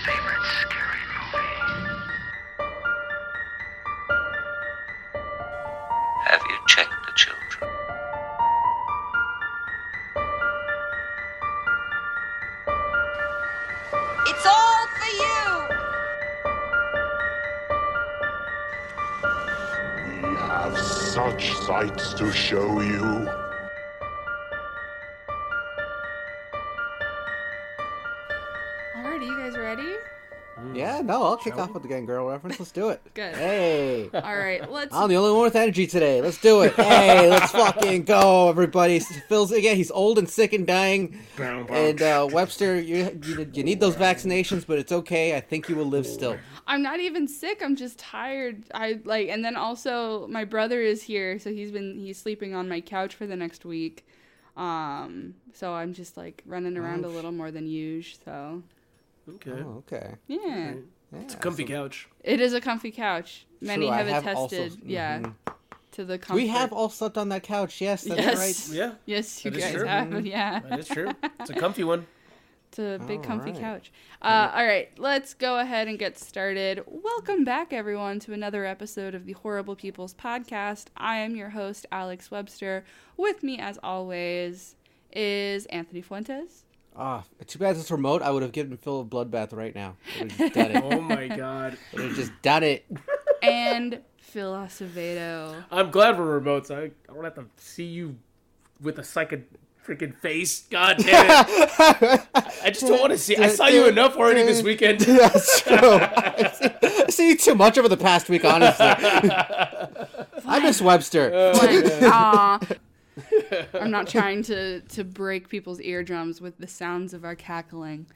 favorite scary movie? Have you checked the children? It's all for you! We have such sights to show you. Alrighty, you guys ready? Yeah, no, I'll kick off with the Gang Girl reference. Let's do it. Good. Hey. Alright, let's... I'm the only one with energy today. Let's do it. Hey, let's fucking go, everybody. Phil's again. He's old and sick and dying. And Webster, you need those vaccinations, but it's okay. I think you will live still. I'm not even sick. I'm just tired. And then also my brother is here, so he's sleeping on my couch for the next week. So I'm just like running around a little more than usual. So. Okay. Oh, okay. Yeah. Yeah, It's a comfy couch. It is a comfy couch. Many True, I have have attested. also- Yeah. To the comfort. We have all slept on that couch. Yes, that's Yes. right. Yeah. Yes, you That is guys true. have. Yeah. That is true. It's a comfy one. It's a big comfy Alright. couch. All right, let's go ahead and get started. Welcome back, everyone, to another episode of the Horrible People's Podcast. I am your host, Alex Webster. With me, as always, is Anthony Fuentes. Too bad it's remote. I would have given Phil a bloodbath right now. Would have just done it. Oh my god. Would have just done it. And Phil Acevedo. I'm glad we're remote, so I don't have to see you with a freaking face. God damn it. I just don't want to see. I saw you enough already this weekend. That's true. I see you too much over the past week, honestly. I miss Webster. I'm not trying to break people's eardrums with the sounds of our cackling.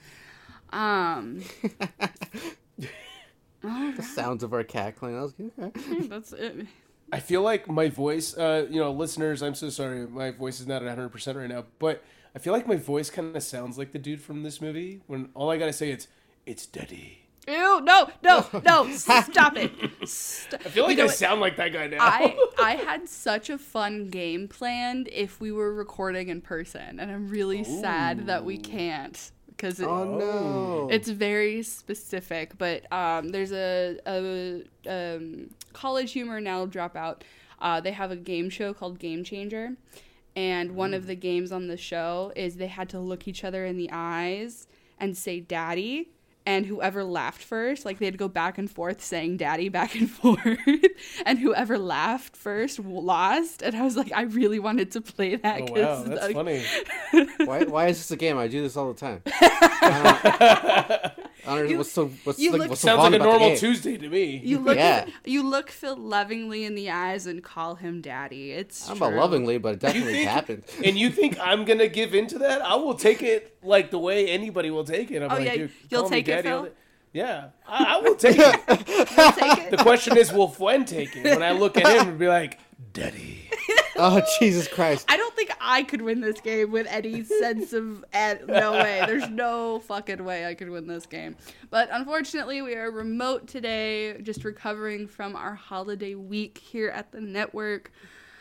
The sounds of our cackling. I was, okay. That's it. I feel like my voice, listeners, I'm so sorry. My voice is not at 100% right now, but I feel like my voice kind of sounds like the dude from this movie when all I got to say is, it's Daddy. Ew, no, stop it. I feel like I sound like that guy now. I had such a fun game planned if we were recording in person, and I'm really sad that we can't because it's very specific. But there's a College Humor now dropout. They have a game show called Game Changer, and one of the games on the show is they had to look each other in the eyes and say "Daddy." And whoever laughed first, like they'd go back and forth saying daddy back and forth. And whoever laughed first lost. And I was like, I really wanted to play that. Oh, wow. That's funny. Why is this a game? I do this all the time. What's so Sounds fun like a about normal the game? Tuesday to me. You look Phil lovingly in the eyes and call him daddy. It's I'm true. about lovingly, but it definitely happened. And you think I'm going to give into that? I will take it like the way anybody will take it. I'm like, yeah, dude, you'll call me take it, Daddy. Phil? Yeah, I will take it. You'll take it? The question is, will Fwen take it? When I look at him and be like, Daddy. Oh, Jesus Christ. I don't think I could win this game with any sense of... no way. There's no fucking way I could win this game. But unfortunately, we are remote today, just recovering from our holiday week here at the network.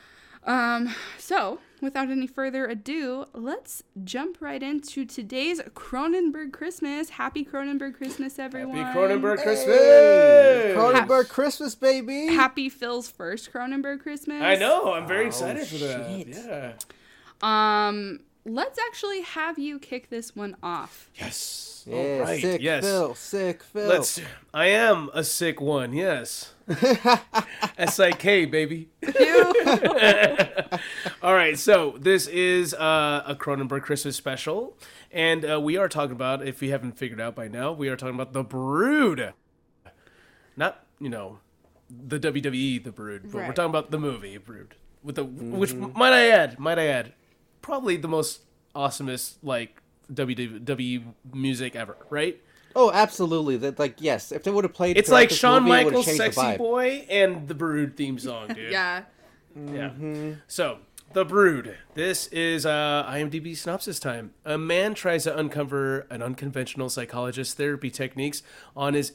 So, without any further ado, let's jump right into today's Cronenberg Christmas. Happy Cronenberg Christmas, everyone. Happy Cronenberg Christmas. Hey, Cronenberg Christmas, baby. Happy Phil's first Cronenberg Christmas. I know. I'm very excited for that. shit. Yeah. Let's actually have you kick this one off. Yes. Yeah, All right. sick Yes. Phil, sick Phil. I am a sick one. Yes. S-I-K, baby. All right, so this is a Cronenberg Christmas special, and we are talking about, if you haven't figured out by now, we are talking about The Brood. Not, the WWE The Brood, but we're Right. talking about the movie Brood, with the which might I add, probably the most awesomest WWE music ever, right? Oh, absolutely. Yes. If they would have played, It's throughout like this Shawn movie, it would've Michaels' changed the "Sexy vibe. Boy" and the Brood theme song, dude. Yeah. Yeah. So, The Brood. This is IMDb synopsis time. A man tries to uncover an unconventional psychologist therapy techniques on his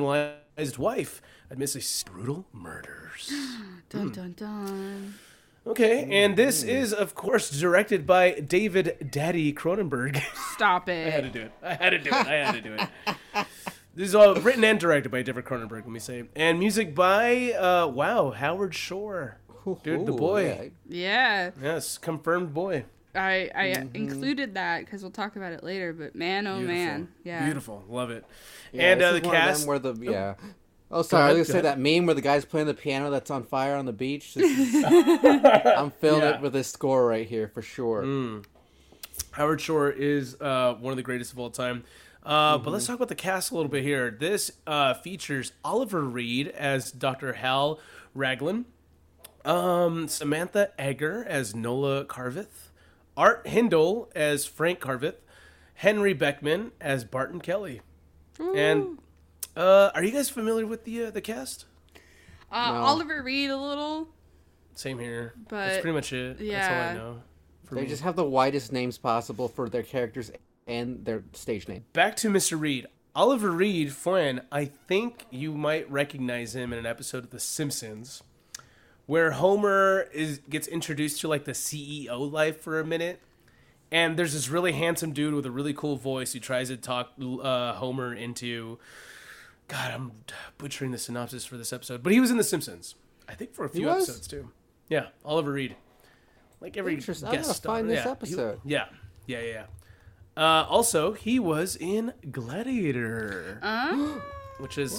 institutionalized wife amidst brutal murders. Dun dun dun. Okay, and this is, of course, directed by David Daddy Cronenberg. Stop I had to it. do it. I had to do it. This is all written and directed by David Cronenberg, let me say. And music by, Howard Shore. Dude, the boy. Yeah. Yes, confirmed boy. I included that because we'll talk about it later, but man, oh Beautiful. man. Yeah. Beautiful. Love it. Yeah, And this the is one of them cast. where Oh, sorry. I was go gonna say ahead. that meme where the guy's playing the piano that's on fire on the beach. I'm feeling Yeah. it with this score right here for sure. Howard Shore is one of the greatest of all time. But let's talk about the cast a little bit here. This features Oliver Reed as Dr. Hal Raglan, Samantha Egger as Nola Carveth, Art Hindle as Frank Carveth, Henry Beckman as Barton Kelly. And are you guys familiar with the cast? Oliver Reed a little. Same here. But, That's pretty much it. That's all yeah. I know. For They me. just have the widest names possible for their characters and their stage name. Back to Mr. Reed. Oliver Reed, Flynn, I think you might recognize him in an episode of The Simpsons where Homer gets introduced to like the CEO life for a minute. And there's this really handsome dude with a really cool voice who tries to talk Homer into... God, I'm butchering the synopsis for this episode. But he was in The Simpsons. I think for a few was? episodes too. Yeah, Oliver Reed. Like every Interesting. I guest gotta star. find this Yeah, episode. Yeah. Also, he was in Gladiator, which is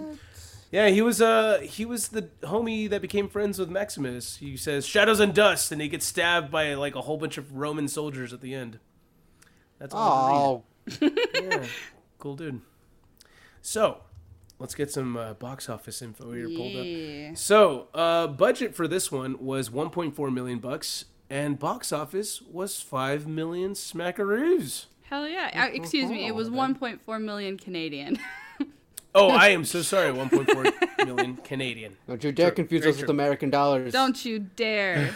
he was the homie that became friends with Maximus. He says shadows and dust, and he gets stabbed by like a whole bunch of Roman soldiers at the end. That's Oliver Reed. Oh, Yeah, cool dude. So, let's get some box office info here pulled Yeah. up. So, budget for this one was $1.4 million, and box office was 5 million smackaroos. Hell yeah. Excuse me, it was 1.4 million Canadian. Oh, I am so sorry. 1.4 million Canadian. don't you dare confuse very us with true. American dollars. Don't you dare.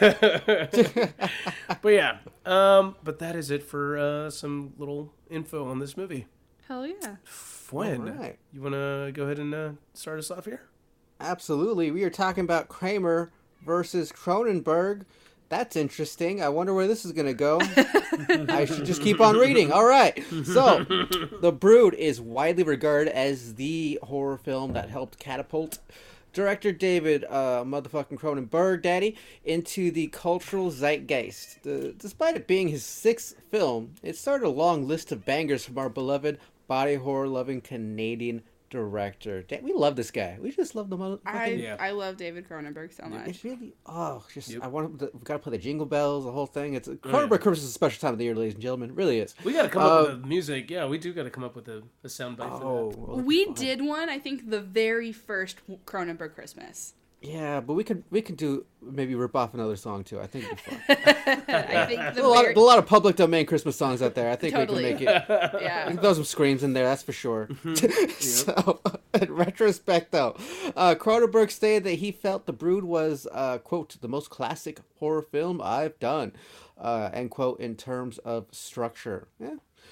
But yeah, but that is it for some little info on this movie. Hell yeah. Fwen, All right. you want to go ahead and start us off here? Absolutely. We are talking about Kramer versus Cronenberg. That's interesting. I wonder where this is going to go. I should just keep on reading. All right. So, The Brood is widely regarded as the horror film that helped catapult director David motherfucking Cronenberg, daddy, into the cultural zeitgeist. Despite it being his sixth film, it started a long list of bangers from our beloved body horror-loving Canadian director. We love this guy. We just love the motherfucking... Yeah. I love David Cronenberg so much. It's really, Yep. I want to, we gotta play the jingle bells, the whole thing. It's Cronenberg Christmas is a special time of the year, ladies and gentlemen. It really is. We got to come up with the music. Yeah, we do got to come up with a soundbite for that. well, We did one, I think, the very first Cronenberg Christmas. yeah, but we could do maybe rip off another song too. I think it'd be fun. I think There's the a lot of public domain Christmas songs out there. I think Totally. we can make it. We yeah. can throw some screams in there, that's for sure. So, in retrospect, though, Cronenberg stated that he felt The Brood was, quote, the most classic horror film I've done, end quote, in terms of structure. Yeah.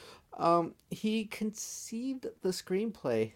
He conceived the screenplay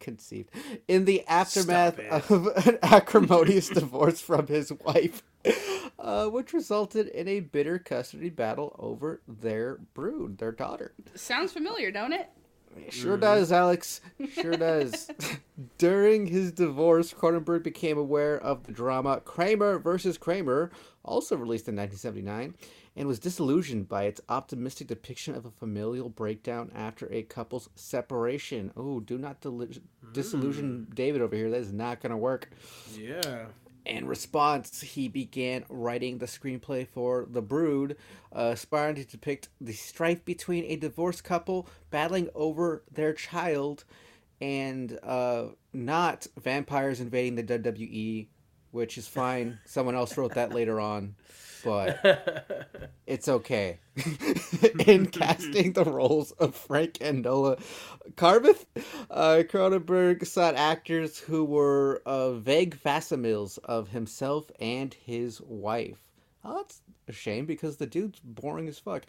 in the aftermath Stop of an acrimonious divorce from his wife, which resulted in a bitter custody battle over their brood, their daughter. Sounds familiar, don't it? Sure does, Alex. Sure does. During his divorce, Cronenberg became aware of the drama Kramer versus Kramer, also released in 1979, and was disillusioned by its optimistic depiction of a familial breakdown after a couple's separation. Oh, do not disillusion David over here. That is not going to work. Yeah. In response, he began writing the screenplay for The Brood, aspiring to depict the strife between a divorced couple battling over their child and not vampires invading the WWE, which is fine. Someone else wrote that later on, but it's okay. In casting the roles of Frank and Nola Carveth, Cronenberg sought actors who were vague facsimiles of himself and his wife. Oh, that's a shame because the dude's boring as fuck.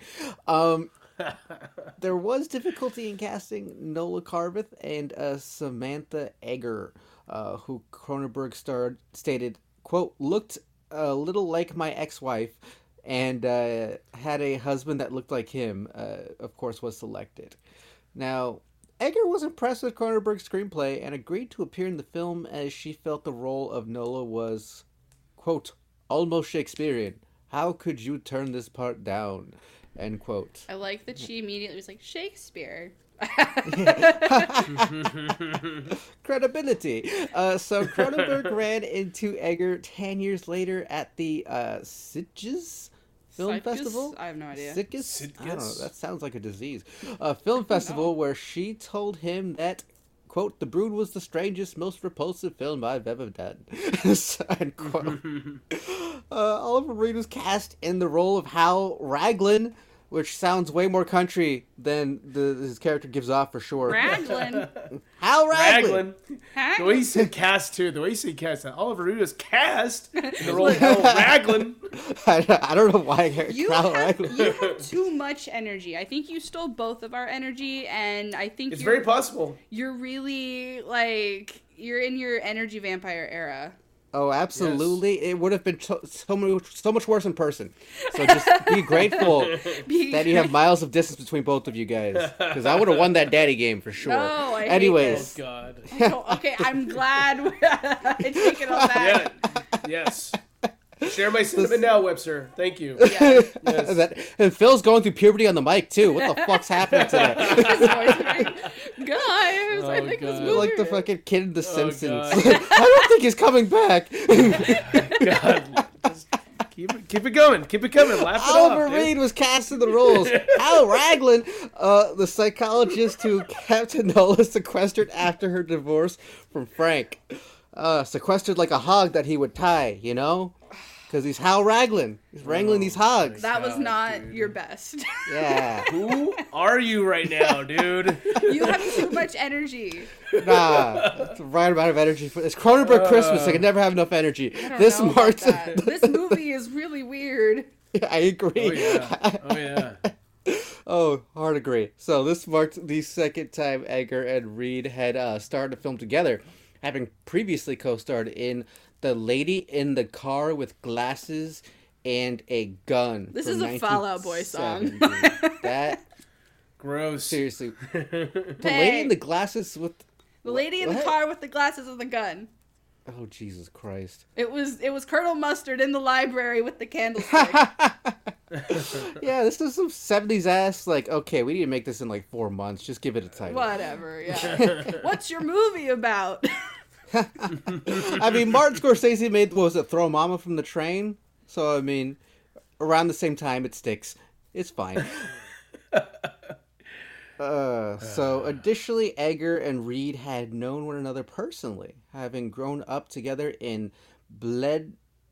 There was difficulty in casting Nola Carveth and Samantha Egger, who Cronenberg stated, quote, looked a little like my ex-wife and had a husband that looked like him, of course, was selected. Now, Egger was impressed with Cronenberg's screenplay and agreed to appear in the film as she felt the role of Nola was, quote, almost Shakespearean. How could you turn this part down? End quote. I like that she immediately was like, Shakespeare. Credibility. So Cronenberg ran into Egger 10 years later at the Sitges Film Festival. I have no idea. Sitges? I don't know. That sounds like a disease. Film festival where she told him that, quote, The Brood was the strangest, most repulsive film I've ever done. End quote. Oliver Reed was cast in the role of Hal Raglan, which sounds way more country than his character gives off for sure. Raglan. Hal Raglan. The way you say cast, too. The way you say cast. Oliver Reed is cast in the role of Hal Raglan. I don't know why You Hal have Raglan. too much energy. I think you stole both of our energy, and I think It's very possible. You're really, like, you're in your energy vampire era. Oh, absolutely. Yes. It would have been so much worse in person. So just be grateful that you have miles of distance between both of you guys. Because I would have won that daddy game for sure. No, I Anyways. hate this. Oh, God. Okay, I'm glad I take it on that. Yeah. Yes. Share my sentiment now, Webster. Thank you. Yeah. Yes. And Phil's going through puberty on the mic, too. What the fuck's happening today? Guys, I think this movie... Like the fucking kid in The Simpsons. I don't think he's coming back. God. Just keep it going. Keep it coming. Laugh it off, Oliver Reed was cast in the roles. Hal Raglan, the psychologist who kept Nola sequestered after her divorce from Frank. Sequestered like a hog that he would tie, you know? Because he's Hal Raglan. He's wrangling these hogs. That was not your best. Yeah. Who are you right now, dude? You have too much energy. Nah. It's the right amount of energy. It's Cronenberg Christmas. I could never have enough energy. This movie is really weird. Yeah, I agree. Oh, yeah. Oh, hard agree. So this marked the second time Egger and Reed had starred a film together, having previously co-starred in The Lady in the Car with Glasses and a Gun. This is a Fall Out Boy song. That gross. Seriously. The Lady in the Glasses with The Lady in the Car with the Glasses and the Gun. Oh, Jesus Christ. It was Colonel Mustard in the library with the candlestick. Yeah, this is some 70s ass, like, okay, we need to make this in like 4 months. Just give it a title. Whatever, yeah. What's your movie about? I mean, Martin Scorsese made, what was it, Throw Mama from the Train? So, I mean, around the same time, it sticks. It's fine. So, additionally, Egger and Reed had known one another personally, having grown up together in Bledlow,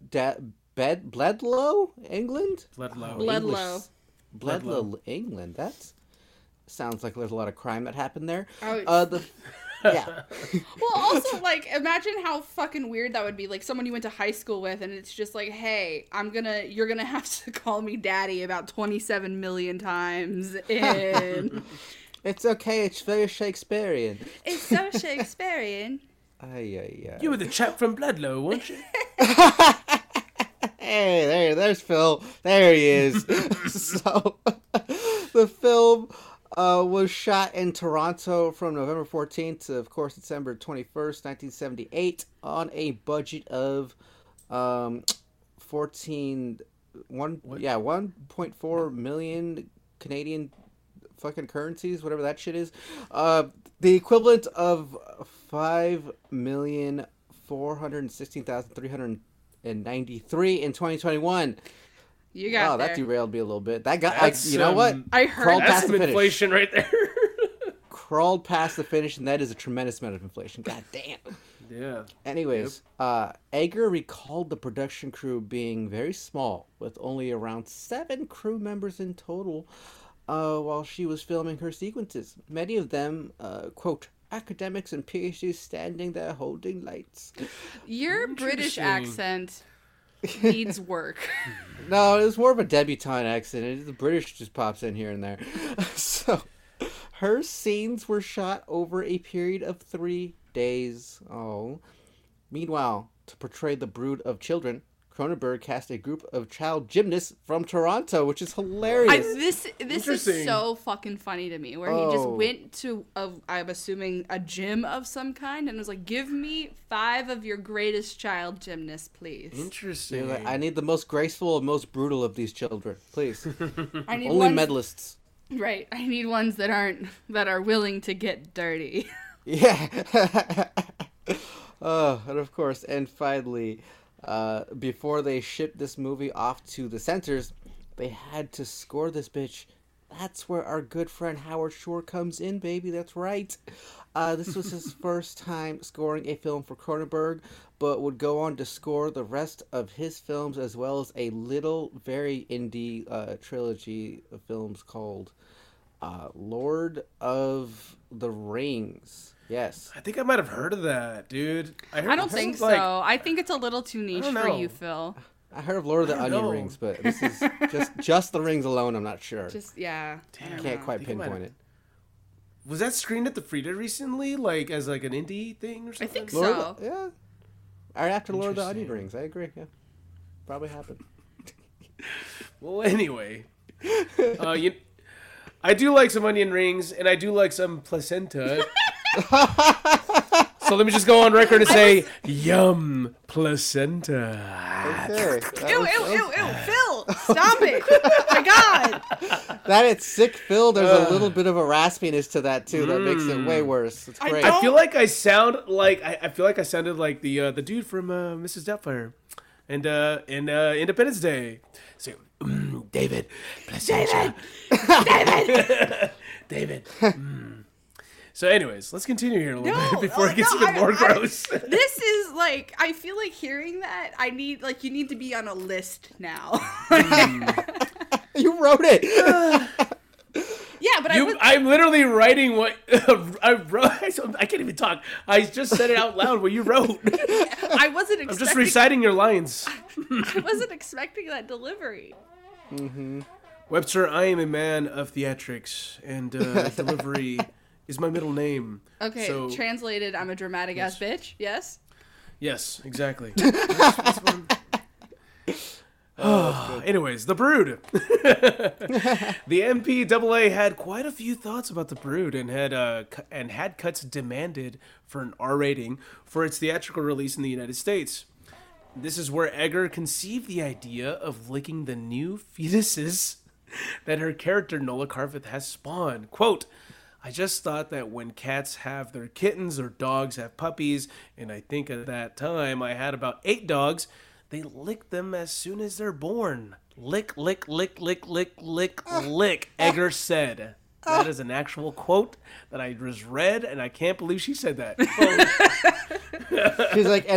England? Bledlow, England. That sounds like there's a lot of crime that happened there. Yeah. Well, also, like, imagine how fucking weird that would be. Like, someone you went to high school with, and it's just like, hey, you're gonna have to call me daddy about 27 million times in... It's okay, it's very Shakespearean. It's so Shakespearean. You were the chap from Bledlow, weren't you? Hey, there's Phil. There he is. So, the film... was shot in Toronto from November 14th to, of course, December 21st, 1978, on a budget of 1.4 million Canadian fucking currencies, whatever that shit is. The equivalent of 5,416,393 in 2021. You got that there. derailed me a little bit. That guy, you know what? I heard crawled that's past some the inflation right there. Crawled past the finish, and that is a tremendous amount of inflation. God damn. Yeah. Anyways, Egger recalled the production crew being very small, with only around 7 crew members in total, while she was filming her sequences. Many of them, quote, academics and PhDs standing there holding lights. Your British accent needs work. No, it was more of a debutante accent. The British just pops in here and there. So, her scenes were shot over a period of 3 days. Oh. Meanwhile, to portray the brood of children, Cronenberg cast a group of child gymnasts from Toronto, which is hilarious. This is so fucking funny to me, where he just went to, I'm assuming, a gym of some kind, and was like, give me 5 of your greatest child gymnasts, please. Interesting. Like, I need the most graceful and most brutal of these children, please. I need Only ones, medalists. Right. I need ones that are willing to get dirty. Yeah. And of course, and finally, before they shipped this movie off to the censors, they had to score this bitch. That's where our good friend Howard Shore comes in, baby. That's right. This was his first time scoring a film for Cronenberg, but would go on to score the rest of his films, as well as a little, very indie trilogy of films called Lord of the Rings. Yes. I think I might have heard of that, dude. I don't think so. I think it's a little too niche for you, Phil. I heard of Lord of the Onion Rings, but this is just the rings alone. I'm not sure. Yeah. Damn, Can't quite pinpoint it. Was that screened at the Frida recently, like as like an indie thing or something? I think so. Yeah. Right after Lord of the Onion Rings, I agree. Yeah, probably happened. Well, anyway, I do like some onion rings, and I do like some placenta. So let me just go on record and say, yum, placenta. Okay. Ew, Phil, stop it. Oh my God. That it's sick, Phil. There's a little bit of a raspiness to that too. That makes it way worse. It's great. I feel like I sound like I feel like I sounded like the dude from Mrs. Doubtfire, and Independence Day. So, David, placenta. David. So anyways, let's continue here a little bit before it gets even more gross. This is like, I feel like hearing that, you need to be on a list now. You wrote it. Yeah, but I'm literally writing what I wrote. I can't even talk. I just said it out loud what you wrote. I wasn't expecting... I'm just reciting your lines. I wasn't expecting that delivery. Mm-hmm. Webster, I am a man of theatrics, and delivery is my middle name. Okay, so, translated, I'm a dramatic ass bitch. Yes? Yes, exactly. Anyways, The Brood. The MPAA had quite a few thoughts about The Brood and had cuts demanded for an R rating for its theatrical release in the United States. This is where Egger conceived the idea of licking the new fetuses that her character Nola Carveth has spawned. Quote, I just thought that when cats have their kittens or dogs have puppies, and I think at that time I had about 8 dogs, they lick them as soon as they're born. Lick, lick, lick, lick, lick, lick, lick, Egger said. That is an actual quote that I just read, and I can't believe she said that. She's like,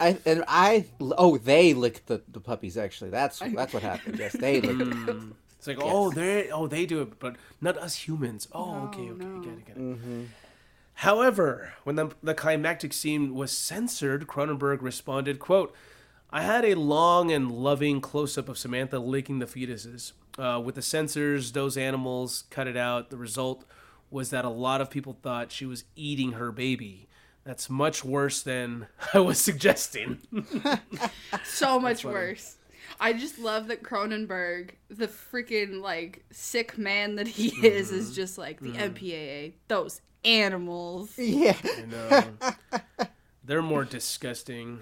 they licked the puppies. Actually, that's what happened. Yes, they licked them. It's like, they do it, but not us humans. Okay, no. Get it. Mm-hmm. However, when the climactic scene was censored, Cronenberg responded, quote, I had a long and loving close-up of Samantha licking the fetuses. With the censors, those animals cut it out. The result was that a lot of people thought she was eating her baby. That's much worse than I was suggesting. So much worse. I just love that Cronenberg, the freaking, sick man that he is just like, the MPAA, those animals. Yeah. I know. They're more disgusting.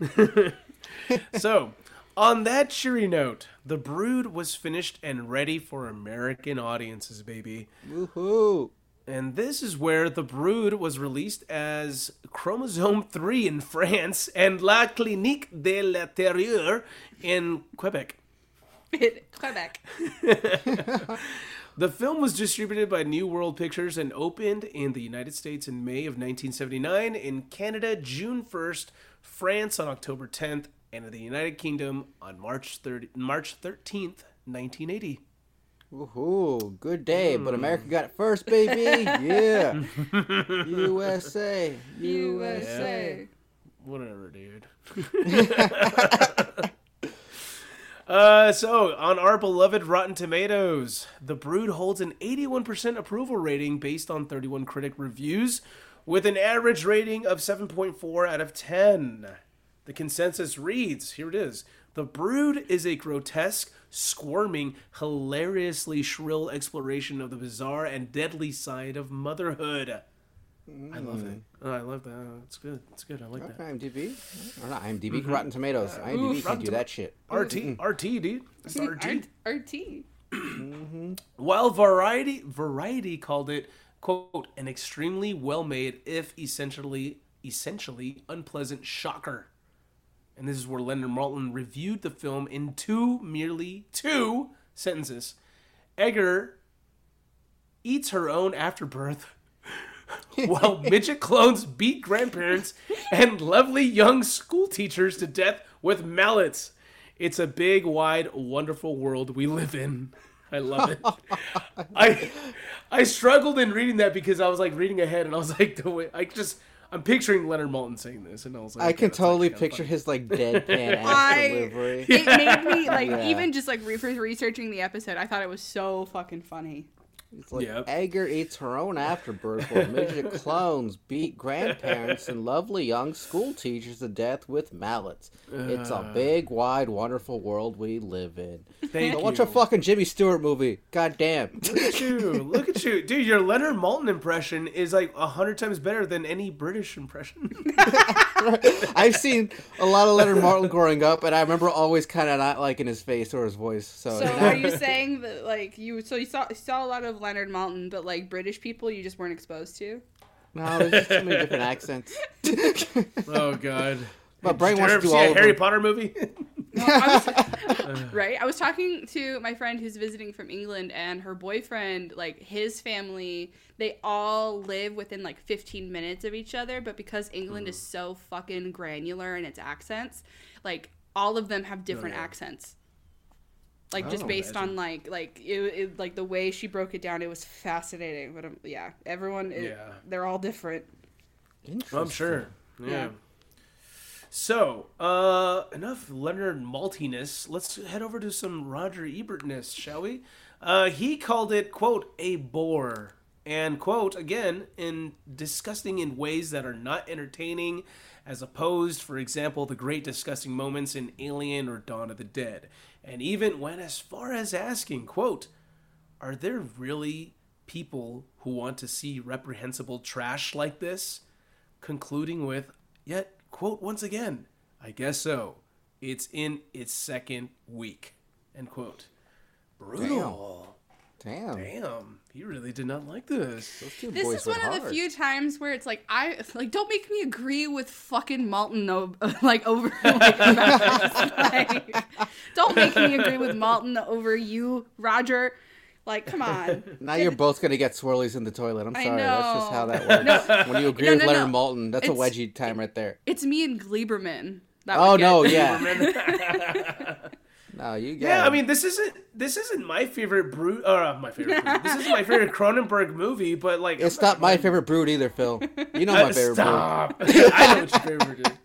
So, on that cheery note, The Brood was finished and ready for American audiences, baby. Woohoo! And this is where The Brood was released as Chromosome 3 in France and La Clinique de l'Intérieur in Quebec. In Quebec. The film was distributed by New World Pictures and opened in the United States in May of 1979, in Canada June 1st, France on October 10th, and in the United Kingdom on March 13th, 1980. Woohoo! Good day, but America got it first, baby. Yeah. USA. USA. Yeah. Whatever, dude. So, on our beloved Rotten Tomatoes, The Brood holds an 81% approval rating based on 31 critic reviews, with an average rating of 7.4 out of 10. The consensus reads, here it is, The Brood is a grotesque, squirming, hilariously shrill exploration of the bizarre and deadly side of motherhood. I love it. Oh, I love that. It's good. It's good. I like that. IMDb? Or not IMDb, Rotten Tomatoes. IMDb can do that shit. RT, dude. It's RT. RT. While Variety called it, quote, an extremely well-made, if essentially unpleasant shocker. And this is where Leonard Maltin reviewed the film in merely two sentences. Edgar eats her own afterbirth while midget clones beat grandparents and lovely young school teachers to death with mallets. It's a big, wide, wonderful world we live in. I love it. I struggled in reading that because I was like reading ahead and I was like, I'm picturing Leonard Maltin saying this, and I was like, I can totally picture his like deadpan ass delivery. It made me like even just like researching the episode, I thought it was so fucking funny. It's like Edgar eats her own afterbirth while midget clones beat grandparents and lovely young school teachers to death with mallets. It's a big, wide, wonderful world we live in. Thank you. Watch a fucking Jimmy Stewart movie. God damn. Look at you. Dude, your Leonard Maltin impression is like 100 times better than any British impression. I've seen a lot of Leonard Maltin growing up, and I remember always kind of not liking his face or his voice. So are you saying that like you saw a lot of Leonard Maltin, but like British people you just weren't exposed to? No, there's just so many different accents. Oh God. But Brain wants to do see all a Harry Potter movie? No, right? I was talking to my friend who's visiting from England, and her boyfriend, like his family, they all live within like 15 minutes of each other, but because England is so fucking granular in its accents, like all of them have different accents. Like just based on like it, like the way she broke it down, it was fascinating. But everyone, they're all different. I'm sure. Yeah. So, enough Leonard Maltiness. Let's head over to some Roger Ebertness, shall we? He called it, quote, a bore. And, quote, again, in disgusting in ways that are not entertaining, as opposed, for example, the great disgusting moments in Alien or Dawn of the Dead. And even went as far as asking, quote, are there really people who want to see reprehensible trash like this? Concluding with, yet, quote, once again, I guess so. It's in its second week. End quote. Brutal. Damn. He really did not like this. This is one of the few times where it's like, don't make me agree with fucking Maltin over like, don't make me agree with Maltin over you, Roger. Like, come on. Now you're both going to get swirlies in the toilet. I'm sorry. That's just how that works. No. When you agree with Leonard Maltin, that's a wedgie time right there. It's me and Gleiberman. No, you get Yeah, I mean, this isn't my favorite Brood. My favorite Brood. This isn't my favorite Cronenberg movie, but like... It's not my favorite Brood either, Phil. You know my favorite Brood. I know what your favorite is.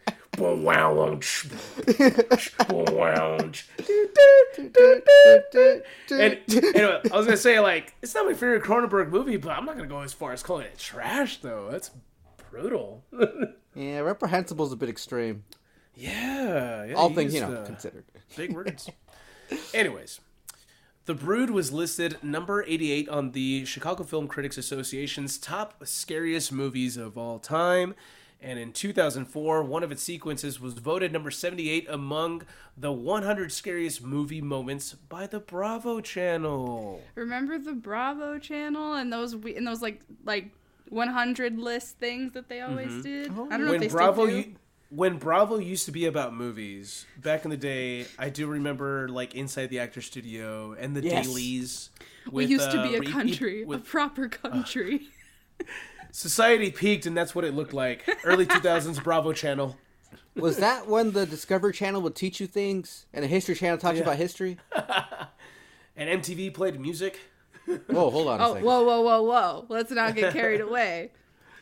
And anyway, I was gonna say, like, it's not my favorite Cronenberg movie, but I'm not gonna go as far as calling it trash, though. That's brutal. Yeah, reprehensible is a bit extreme. Yeah, all things considered. Big words. Anyways, The Brood was listed number 88 on the Chicago Film Critics Association's top scariest movies of all time. And in 2004, one of its sequences was voted number 78 among the 100 scariest movie moments by the Bravo Channel. Remember the Bravo Channel and those like 100 list things that they always did? I don't know if they still do. When Bravo used to be about movies, back in the day, I do remember like Inside the Actors Studio and the dailies. We used to be a country, a proper country. Society peaked, and that's what it looked like. Early 2000s Bravo Channel. Was that when the Discovery Channel would teach you things, and the History Channel taught you about history? And MTV played music. Whoa, hold on a second. Whoa. Let's not get carried away.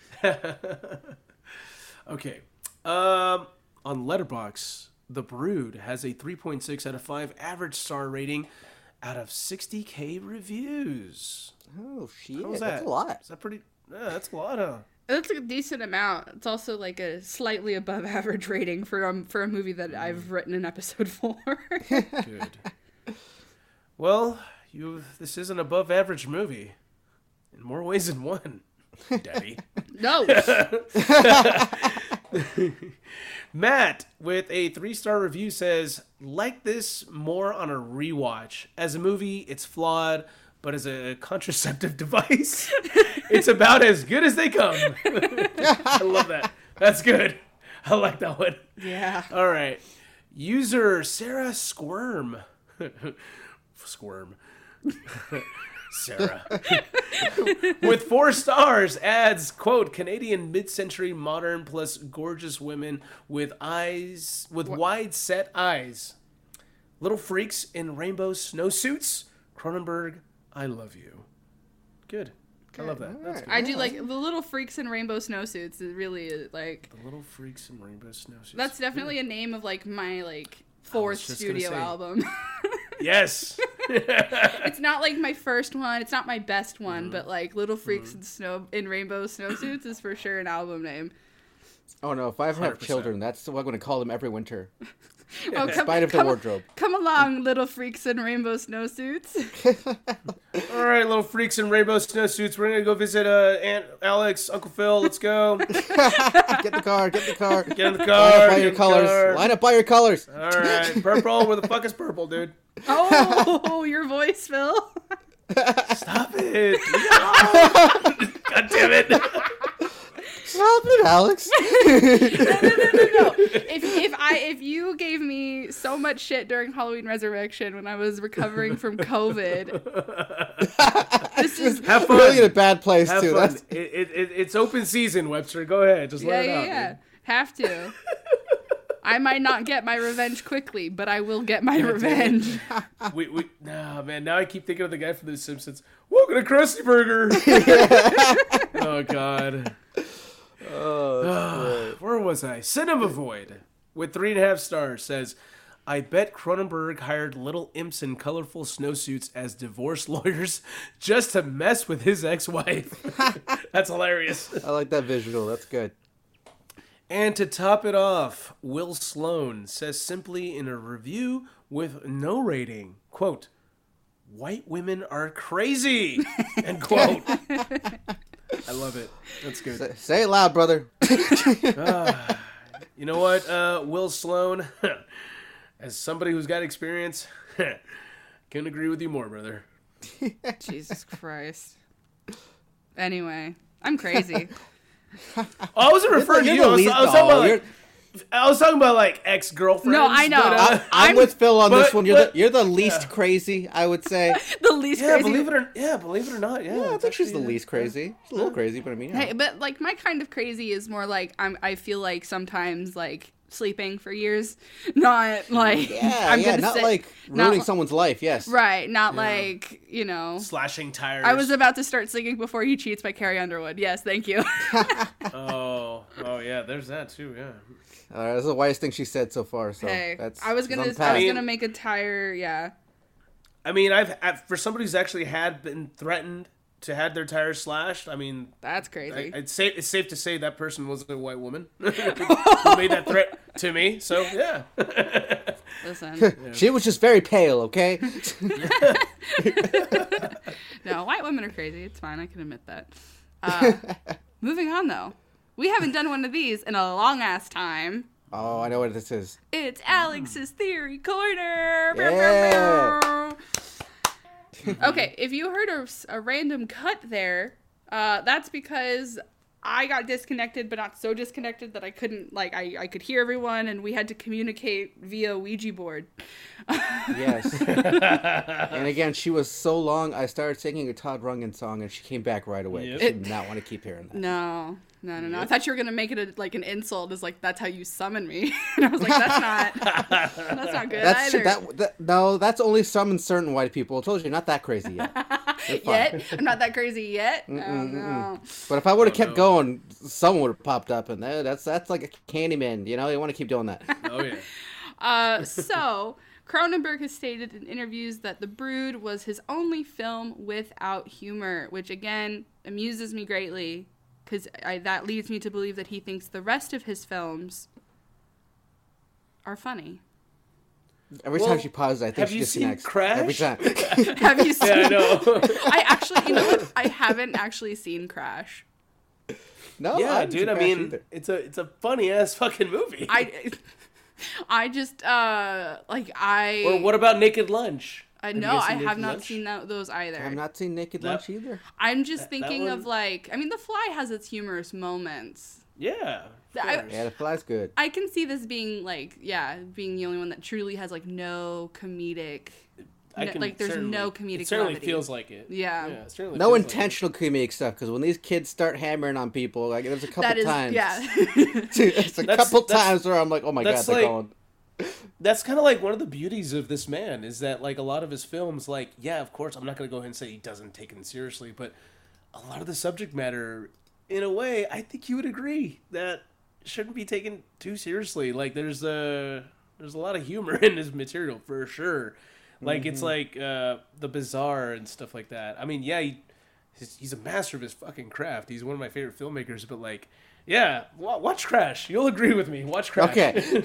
Okay. On Letterboxd, The Brood has a 3.6 out of 5 average star rating out of 60K reviews. Oh, shit. How's that? That's a lot. Is that pretty... Yeah, that's a lot, huh? That's a decent amount. It's also like a slightly above average rating for a movie that I've written an episode for. Good. Well, this is an above average movie in more ways than one, Daddy. No. Matt, with a 3-star review, says, like this more on a rewatch. As a movie, it's flawed, but as a contraceptive device, it's about as good as they come. I love that. That's good. I like that one. Yeah. All right. User Sarah Squirm. Squirm. Sarah. With 4 stars, adds, quote, Canadian mid-century modern plus gorgeous women with wide set eyes. Little freaks in rainbow snowsuits. Cronenberg, I love you. Good. I love that. That's good. I do like the little freaks in rainbow snowsuits. It really is like The little freaks in rainbow snowsuits. that's definitely a name of like my like 4th just gonna studio say. album. Yes. It's not like my first one. It's not my best one, but like Little Freaks in Rainbow Snowsuits is for sure an album name. Oh no! If I ever have 100%. children, that's what I'm going to call them every winter, Oh, in spite of the wardrobe. Come along, Little Freaks in Rainbow Snowsuits. All right, little freaks in rainbow snowsuits. We're going to go visit Aunt Alex, Uncle Phil. Let's go. Get the car. Get the car. Get in the Line car. up by get your in the colors. car. Line up by your colors. All right, purple. Where the fuck is purple, dude? Oh, your voice, Phil. Stop it. God damn it. Stop it, Alex. No. If you gave me so much shit during Halloween Resurrection when I was recovering from COVID, this is Have fun. Really in a bad place Have too. fun. That's It's open season, Webster. Go ahead. Just let it out. yeah. Dude. Have to. I might not get my revenge quickly, but I will get my revenge. Nah, man. Now I keep thinking of the guy from The Simpsons. Welcome to Krusty Burger. Oh God. Where was I? Cinema Void with 3.5 stars says, I bet Cronenberg hired little imps in colorful snowsuits as divorce lawyers just to mess with his ex-wife. That's hilarious. I like that visual. That's good. And to top it off, Will Sloan says simply in a review with no rating, quote, white women are crazy, end quote. I love it. That's good. Say it loud, brother. You know what, Will Sloan, as somebody who's got experience, couldn't agree with you more, brother. Jesus Christ. Anyway, I'm crazy. I wasn't referring to you. I was talking about like ex-girlfriends. No, I know. But, I'm with Phil on this but- one. You're the least crazy, I would say. The least yeah, crazy. believe it or not, yeah. Yeah, I it's think she's the actually- least crazy. She's a little crazy, but I mean, yeah. Hey, but like my kind of crazy is more like I feel like sometimes like sleeping for years, not like I'm gonna not say, like not ruining li- someone's life. Yes, right, not like Slashing tires. I was about to start singing Before He Cheats by Carrie Underwood. Yes, thank you. Oh yeah, there's that too, yeah. That's the whitest thing she said so far. So Hey, that's I was she's gonna on path. make a tire. Yeah, I mean, I've for somebody who's actually had been threatened to have their tires slashed, I mean, that's crazy. it's safe to say that person was a white woman who made that threat to me. So yeah. Listen, She was just very pale. Okay. no, white women are crazy. It's fine. I can admit that. Moving on though, we haven't done one of these in a long ass time. Oh, I know what this is. It's Alex's Theory Corner. Yeah. Okay, if you heard a random cut there, that's because I got disconnected, but not so disconnected that I couldn't, like, I could hear everyone, and we had to communicate via Ouija board. Yes. And again, she was so long, I started singing a Todd Rundgren song, and she came back right away. Yep. She did not want to keep hearing that. No. I thought you were gonna make it like an insult, as like that's how you summon me, and I was like, that's not good either. No, that's only some certain white people. I told you, not that crazy yet. They're fine. Yet I'm not that crazy yet. Oh no. But if I would have kept going, someone would have popped up, and that's like a Candyman. You know, you want to keep doing that. Oh yeah. So Cronenberg has stated in interviews that The Brood was his only film without humor, which again amuses me greatly. because that leads me to believe that he thinks the rest of his films are funny. Every Well, time she pauses, I think have she you seen disconnects. Crash? Every time. Have you seen? Yeah, I know. I actually, you know what? I haven't actually seen Crash. No, Yeah, I didn't see dude. I Crash mean, either. it's a funny ass fucking movie. I just like I. Or what about Naked Lunch? I Have you know guys I seen have Naked not Lunch? seen those either. I've not seen Naked That- Lunch either. I'm just that thinking of one- like, I mean, The Fly has its humorous moments. Yeah. of I- course. Yeah, The Fly's good. I can see this being like, being the only one that truly has like no comedic. Like there's no comedic. It certainly levity. feels like it. Yeah. it certainly No feels like it. intentional comedic stuff, because when these kids start hammering on people, like there's a couple That is times. yeah. It's a couple times where I'm like, oh my god, that's they're like- going. That's kind of like one of the beauties of this man is that like a lot of his films, like yeah, of course, I'm not gonna go ahead and say he doesn't take it seriously, but a lot of the subject matter, in a way, I think you would agree that shouldn't be taken too seriously. Like there's a lot of humor in his material for sure. Like it's like the bizarre and stuff like that. I mean, yeah, he's a master of his fucking craft. He's one of my favorite filmmakers, but like. Yeah, watch Crash. You'll agree with me. Watch Crash. Okay.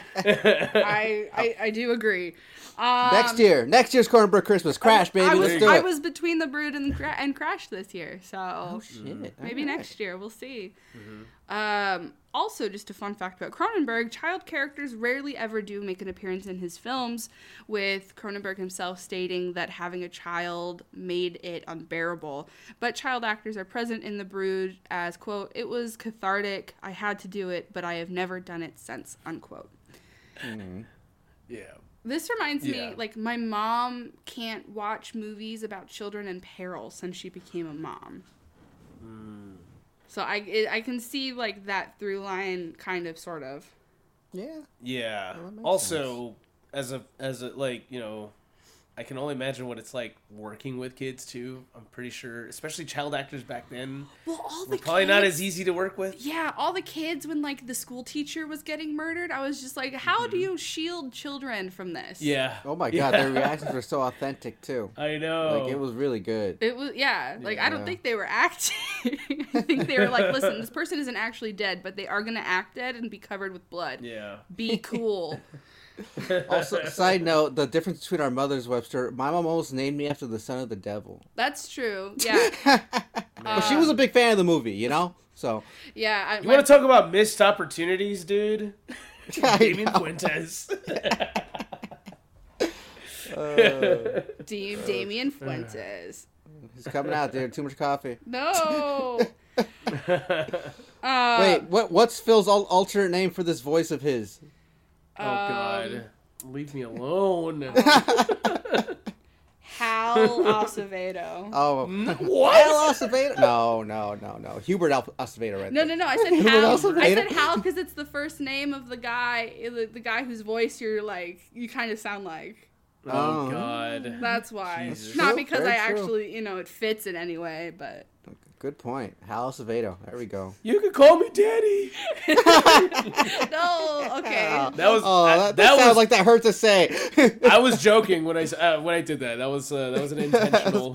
I do agree. Next year's Cronenberg Christmas. Crash, baby. Let's do I it. was between The Brood and Crash this year, so Oh, shit. maybe Alright. next year we'll see. Also, just a fun fact about Cronenberg: child characters rarely ever do make an appearance in his films, with Cronenberg himself stating that having a child made it unbearable. But child actors are present in The Brood as, quote, "It was cathartic. I had to do it, but I have never done it since," unquote. Yeah. This reminds Yeah. me, like, my mom can't watch movies about children in peril since she became a mom. So I can see, like, that through line, kind of, sort of. Yeah. Yeah. Well, that makes Also, as a like, you know, I can only imagine what it's like working with kids too. I'm pretty sure, especially child actors back then, Well, all were probably not as easy to work with. Yeah, all the kids when, like, the school teacher was getting murdered, I was just like, how do you shield children from this? Yeah. Oh my god, their reactions were so authentic too. I know. Like it was really good. It was, like, I don't Yeah. think they were acting. I think they were like, listen, this person isn't actually dead, but they are going to act dead and be covered with blood. Yeah. Be cool. Also, side note, the difference between our mothers, Webster, my mom almost named me after the son of the devil. That's true. Yeah. But she was a big fan of the movie, you know? So, Yeah. You want to talk about missed opportunities, dude? I Damien know. Fuentes. Damien Fuentes. He's coming out there. Too much coffee. No. Wait, what's Phil's alternate name for this voice of his? Oh, God. Leave me alone. Hal Acevedo. Oh, What? Al Acevedo? No. Hubert Acevedo, right No, there. no. I said Hubert Hal. Acevedo? I said Hal because it's the first name of the guy whose voice you're like, you kind of sound like. Oh, God. That's why. Jesus. Not True, because very I true. actually, it fits in any way, but. Good point. Hal Acevedo. There we go. You can call me Daddy. No, okay. That was That that sounds was like that hurt to say. I was joking when I did that. That was an intentional.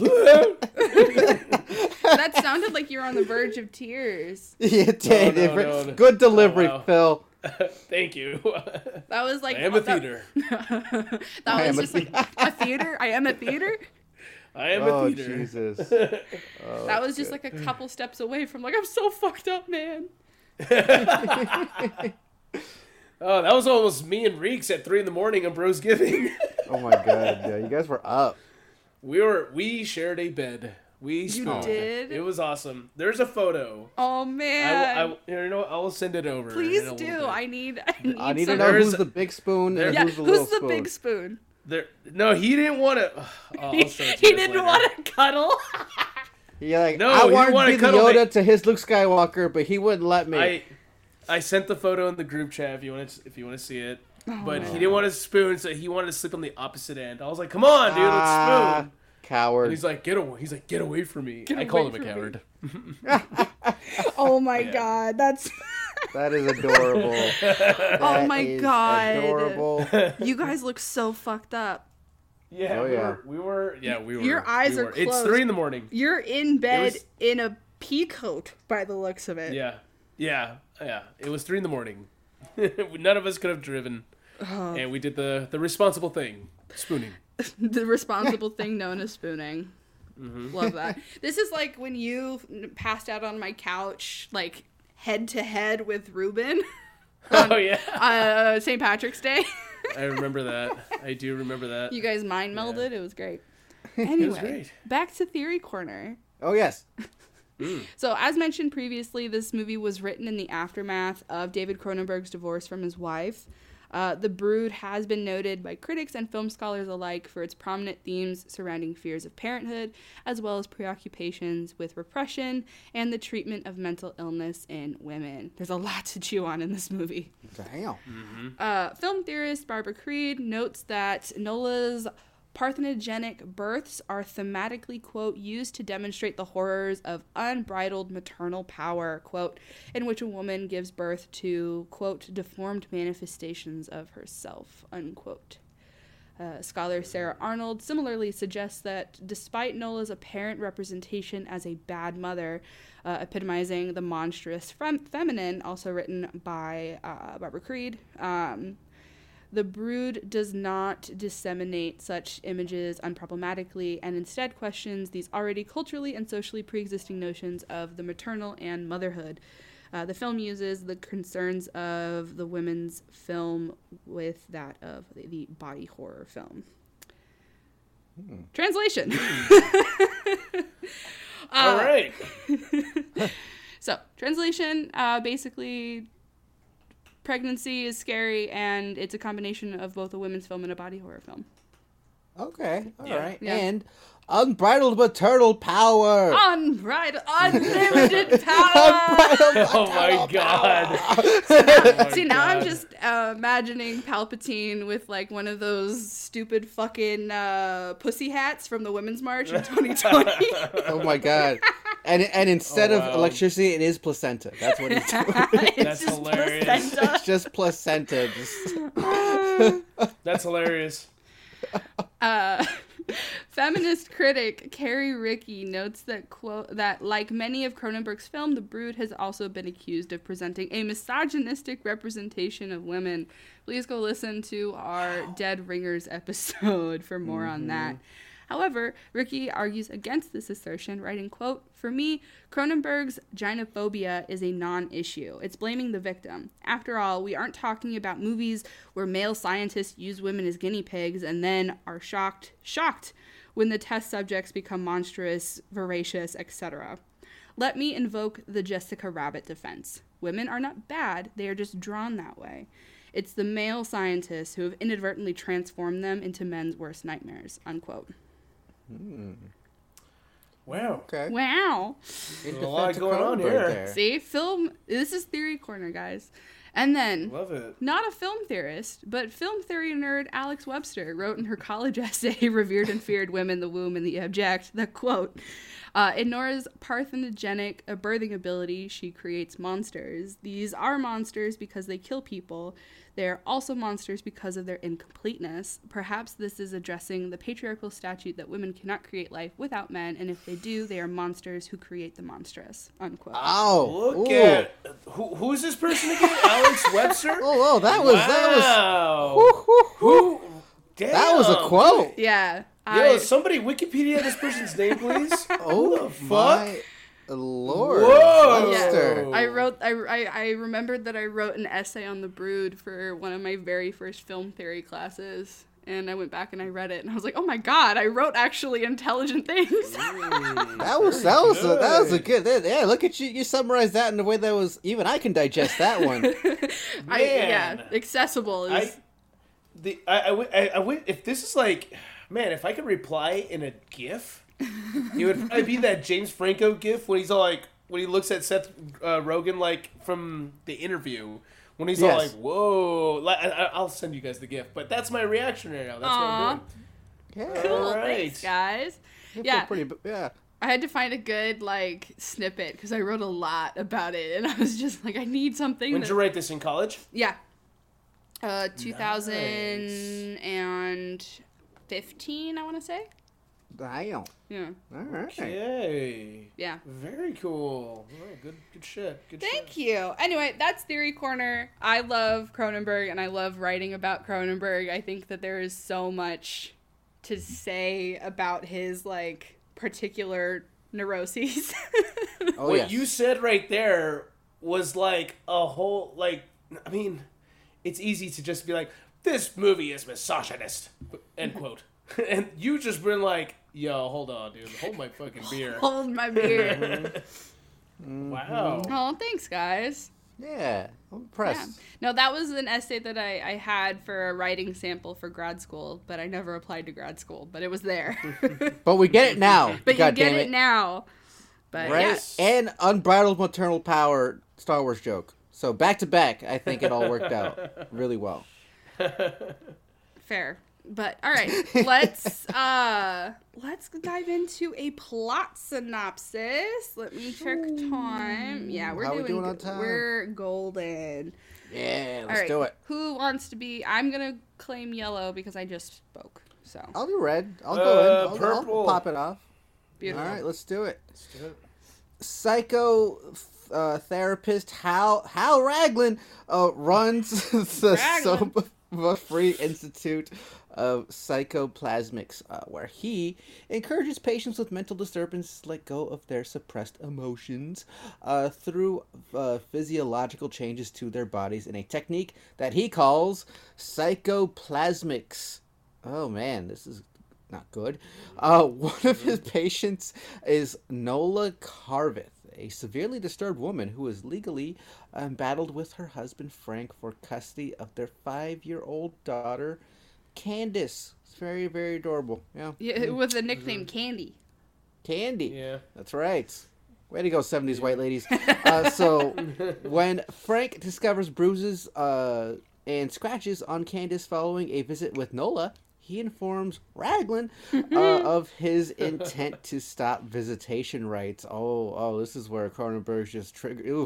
That sounded like you were on the verge of tears. You did. No. Good delivery, Oh, wow. Phil. Thank you. That was like I am a theater. That I was am a just like a theater. I am a theater. I am Oh, a theater. Jesus. That was just like a couple steps away from like I'm so fucked up, man. Oh, that was almost me and Reeks at 3 a.m. on Bros Giving. Oh my god. Yeah, you guys were up. We shared a bed. We spooned. did? It was awesome. There's a photo. Oh man. I will send it over. Please in a little do. bit. I need I need to some- know There's- who's the big spoon and Yeah, who's the little who's the spoon. big spoon? No, he didn't want to. I'll show it to He you guys didn't later. want to cuddle. You're like, No, I you wanted wanna to be the cuddle Yoda me. to his Luke Skywalker, but he wouldn't let me. I sent the photo in the group chat if you want to see it. Oh, But he didn't want to spoon, so he wanted to sleep on the opposite end. I was like, "Come on, dude, let's spoon." Coward. And he's like, "Get away!" He's like, "Get away from me!" I away called him a from coward. Oh my Yeah. god, that's That is adorable. That my is God. Adorable. you guys look so fucked up. Yeah, Oh, yeah. we were. Yeah, we were. Your eyes we are were. It's closed. 3 a.m. You're in bed was- in a pea coat by the looks of it. Yeah. It was 3 a.m. None of us could have driven. And we did the responsible thing. Spooning. The responsible thing known as spooning. Mm-hmm. Love that. This is like when you passed out on my couch, like head to head with Ruben. Oh yeah. St. Patrick's Day. I remember that. I do remember that. You guys mind melded. Yeah. It was great. Anyway, was great. Back to Theory Corner. Oh yes. So, as mentioned previously, this movie was written in the aftermath of David Cronenberg's divorce from his wife. The Brood has been noted by critics and film scholars alike for its prominent themes surrounding fears of parenthood, as well as preoccupations with repression and the treatment of mental illness in women. There's a lot to chew on in this movie. Damn. Mm-hmm. Film theorist Barbara Creed notes that Nola's parthenogenic births are thematically, quote, used to demonstrate the horrors of unbridled maternal power, quote, in which a woman gives birth to, quote, deformed manifestations of herself, unquote. Scholar Sarah Arnold similarly suggests that despite Nola's apparent representation as a bad mother, epitomizing the monstrous feminine, also written by Barbara Creed, The Brood does not disseminate such images unproblematically and instead questions these already culturally and socially pre-existing notions of the maternal and motherhood. The film uses the concerns of the women's film with that of the body horror film. Translation. All right. So, translation, basically... Pregnancy is scary, and it's a combination of both a women's film and a body horror film. Okay, all right. Yeah. And unbridled maternal power. Unbridled, unlimited power. Oh my god. See, now I'm just imagining Palpatine with like one of those stupid fucking pussy hats from the Women's March in 2020. Oh my god. And instead of electricity, it is placenta. That's what he's doing. That's hilarious. Placenta. It's just placenta. That's hilarious. Feminist critic Carrie Rickey notes that, quote, that like many of Cronenberg's film, The Brood has also been accused of presenting a misogynistic representation of women. Please go listen to our Dead Ringers episode for more on that. However, Rickey argues against this assertion, writing, quote, "For me, Cronenberg's gynophobia is a non-issue. It's blaming the victim. After all, we aren't talking about movies where male scientists use women as guinea pigs and then are shocked when the test subjects become monstrous, voracious, etc. Let me invoke the Jessica Rabbit defense. Women are not bad, they are just drawn that way. It's the male scientists who have inadvertently transformed them into men's worst nightmares," unquote. Wow. Okay. Wow. There's a lot going on here. See, this is Theory Corner, guys. And then, Love it. not a film theorist, but film theory nerd Alex Webster wrote in her college essay, Revered and Feared Women, the Womb, and the Abject, that, quote, in Nora's parthenogenic birthing ability, she creates monsters. These are monsters because they kill people. They are also monsters because of their incompleteness. Perhaps this is addressing the patriarchal statute that women cannot create life without men, and if they do, they are monsters who create the monstrous, unquote. Oh, Look at who's this person again? Alex Webster. Oh, that was Who? Damn. that was a quote. Yeah. Yo, somebody Wikipedia this person's name, please. Oh, Who the fuck? my Lord. Whoa. Webster. I remembered that I wrote an essay on The Brood for one of my very first film theory classes, and I went back and I read it, and I was like, oh my god, I wrote actually intelligent things. That was a good. Yeah, look at you. You summarized that in a way that was even I can digest that one. Accessible is. If this is like, man, if I could reply in a GIF, it would probably be that James Franco GIF when he's all like, when he looks at Seth Rogen like from The Interview, when he's all like, "Whoa!" I'll send you guys the GIF, but that's my reaction right now. That's what I'm doing. Yeah. Cool, All right. thanks, guys. Yeah. I had to find a good snippet because I wrote a lot about it, and I was just like, I need something. When did you write this, in college? Yeah. 2015, I want to say. Damn. Yeah. All right. Okay. Yeah. Very cool. All right, good shit. Good Thank shit. you. Anyway, that's Theory Corner. I love Cronenberg, and I love writing about Cronenberg. I think that there is so much to say about his, like, particular neuroses. Oh, What yes. you said right there was like a whole, like, I mean, it's easy to just be like, this movie is misogynist, end quote. And you just been like, yo, hold on, dude. Hold my fucking beer. Hold my beer. Wow. Oh, thanks, guys. Yeah, I'm Yeah. impressed. No, that was an essay that I had for a writing sample for grad school, but I never applied to grad school, but it was there. But we get it now. But God you get damn it now. But Right? yeah. And unbridled maternal power Star Wars joke. So back to back, I think it all worked out really well. Fair. But all right, let's dive into a plot synopsis. Let me check time. Yeah, we're How we doing on time? We're golden. Yeah, All let's right, do it. Who wants to be? I'm gonna claim yellow because I just spoke. So I'll do red. I'll go in. I'll purple. pop it off. beautiful. All right, let's do it. Let's do it. Psycho therapist Hal Raglan runs the Raglan. Soma Free Institute of Psychoplasmics, where he encourages patients with mental disturbances to let go of their suppressed emotions through physiological changes to their bodies in a technique that he calls psychoplasmics. Oh man, this is not good. One of his patients is Nola Carveth, a severely disturbed woman who is legally embattled with her husband Frank for custody of their 5-year-old daughter, Candace. It's very, very adorable. Yeah, Yeah, with the nickname Candy. Candy. Yeah. That's right. Way to go, 70s white ladies. So, when Frank discovers bruises and scratches on Candace following a visit with Nola, he informs Raglan of his intent to stop visitation rights. Oh, this is where Cronenberg just triggered. Oof.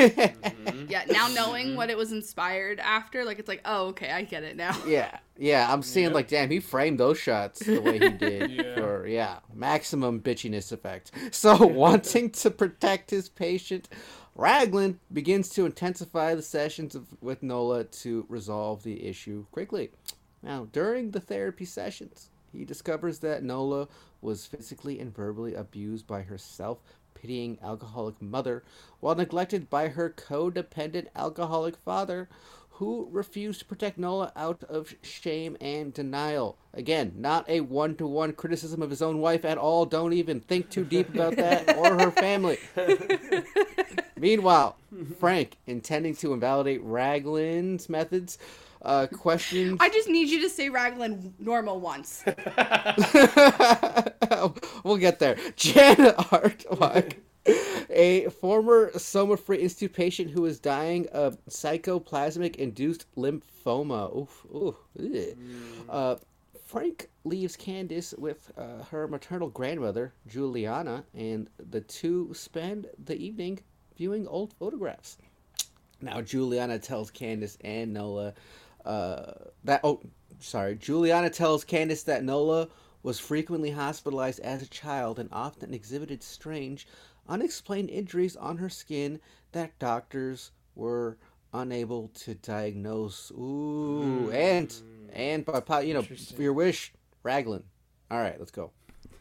Yeah, now knowing what it was inspired after, like, it's like, oh, okay, I get it now. Yeah, I'm seeing like, damn, he framed those shots the way he did Yeah. for, maximum bitchiness effect. So, wanting to protect his patient, Raglan begins to intensify the sessions with Nola to resolve the issue quickly. Now, during the therapy sessions, he discovers that Nola was physically and verbally abused by her self-pitying alcoholic mother, while neglected by her codependent alcoholic father, who refused to protect Nola out of shame and denial. Again, not a one-to-one criticism of his own wife at all. Don't even think too deep about that or her family. Meanwhile, Frank, intending to invalidate Raglan's methods, questions... I just need you to say Raglan normal once. We'll get there. Janet Hartwig, a former Soma Free Institute patient who is dying of psychoplasmic-induced lymphoma. Oof. Ugh. Frank leaves Candace with her maternal grandmother, Juliana, and the two spend the evening viewing old photographs. Now, Juliana tells Candace and Nola Juliana tells Candace that Nola was frequently hospitalized as a child and often exhibited strange, unexplained injuries on her skin that doctors were unable to diagnose. Ooh, and by for your wish, Raglan. All right, let's go.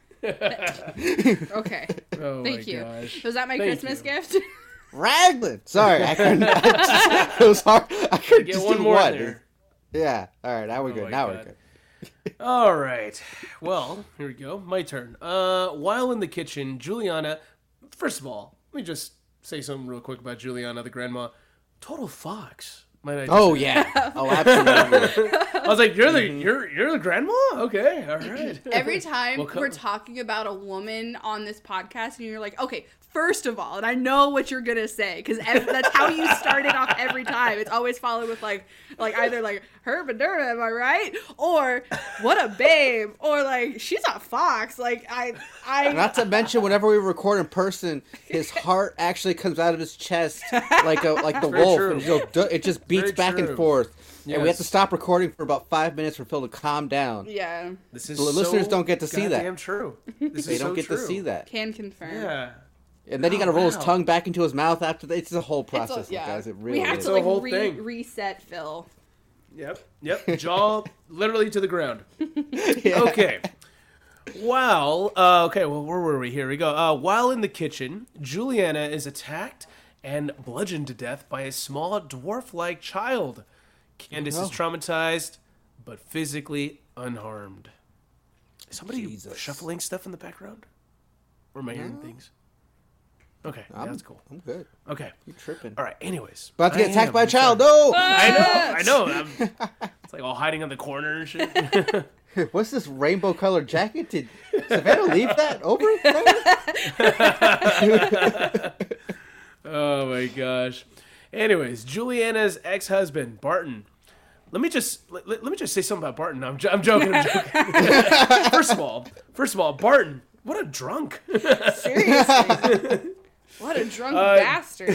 Okay. Oh Thank my you. gosh. Was that my Thank Christmas you. gift? Raglan. Sorry, I couldn't. It was hard. I couldn't Get just one do more one. in there. Yeah. All right. Now we're Oh good. my Now we're God. good. All right. Well, here we go. My turn. While in the kitchen, Juliana. First of all, let me just say something real quick about Juliana, the grandma. Total fox. Might I just Oh say. yeah. Oh, absolutely. I was like, you're the grandma? Okay. All right. Every time Well, come- we're talking about a woman on this podcast and you're like, okay, First of all, and I know what you're gonna say, because that's how you start it off every time. It's always followed with like either like Herbaderma, am I right? Or what a babe, or like she's a fox. Like I. Not to mention, whenever we record in person, his heart actually comes out of his chest like the very wolf, true. and it just beats Very back true. and forth. Yes. And we have to stop recording for about 5 minutes for Phil to calm down. Yeah, This is The listeners don't get to see that. Goddamn true. This They is don't so get true. to see that. can confirm. Yeah. And then you got to roll his tongue back into his mouth after that. It's a whole process, yeah. guys. It really we have is. to It's a whole like thing. reset Phil. Yep. Jaw literally to the ground. Okay. Well, where were we? Here we go. While in the kitchen, Juliana is attacked and bludgeoned to death by a small dwarf-like child. Candace is traumatized, but physically unharmed. Is somebody Jesus. shuffling stuff in the background? Or am I hearing things? Okay, yeah, that's cool. I'm good. Okay. You're tripping. All right, anyways. About to get I attacked am by a child. sorry. No! I know. It's like all hiding on the corner and shit. What's this rainbow-colored jacket? Did Savannah leave that over there? Oh my gosh. Anyways, Juliana's ex-husband Barton. Let me just say something about Barton. I'm joking. First of all, Barton. What a drunk. Seriously. What a drunk bastard.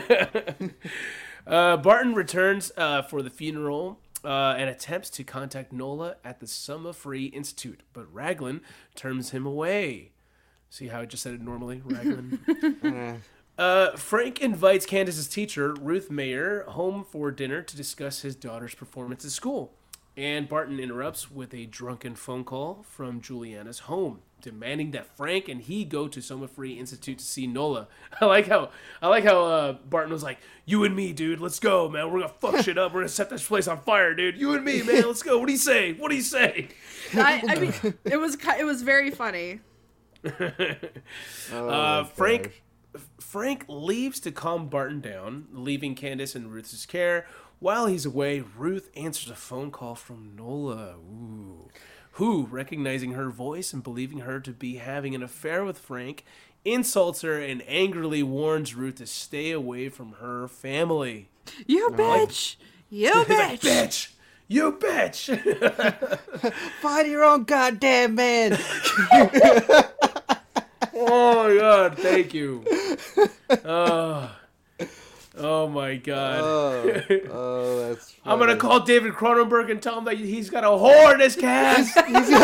Barton returns for the funeral and attempts to contact Nola at the Summer Free Institute, but Raglan turns him away. See how I just said it normally? Raglan. Frank invites Candace's teacher, Ruth Mayer, home for dinner to discuss his daughter's performance at school. And Barton interrupts with a drunken phone call from Juliana's home, demanding that Frank and he go to Soma Free Institute to see Nola. I like how Barton was like, "You and me, dude, let's go, man. We're gonna fuck shit up. We're gonna set this place on fire, dude. You and me, man. Let's go. What do you say? What do you say?" I mean, it was very funny. Frank leaves to calm Barton down, leaving Candace in Ruth's care. While he's away, Ruth answers a phone call from Nola, who, recognizing her voice and believing her to be having an affair with Frank, insults her and angrily warns Ruth to stay away from her family. You bitch! You bitch! Bitch! You bitch! Find your own goddamn man. Oh my god, thank you. Oh my god. Oh, that's funny. I'm gonna call David Cronenberg and tell him that he's got a whore in his cast.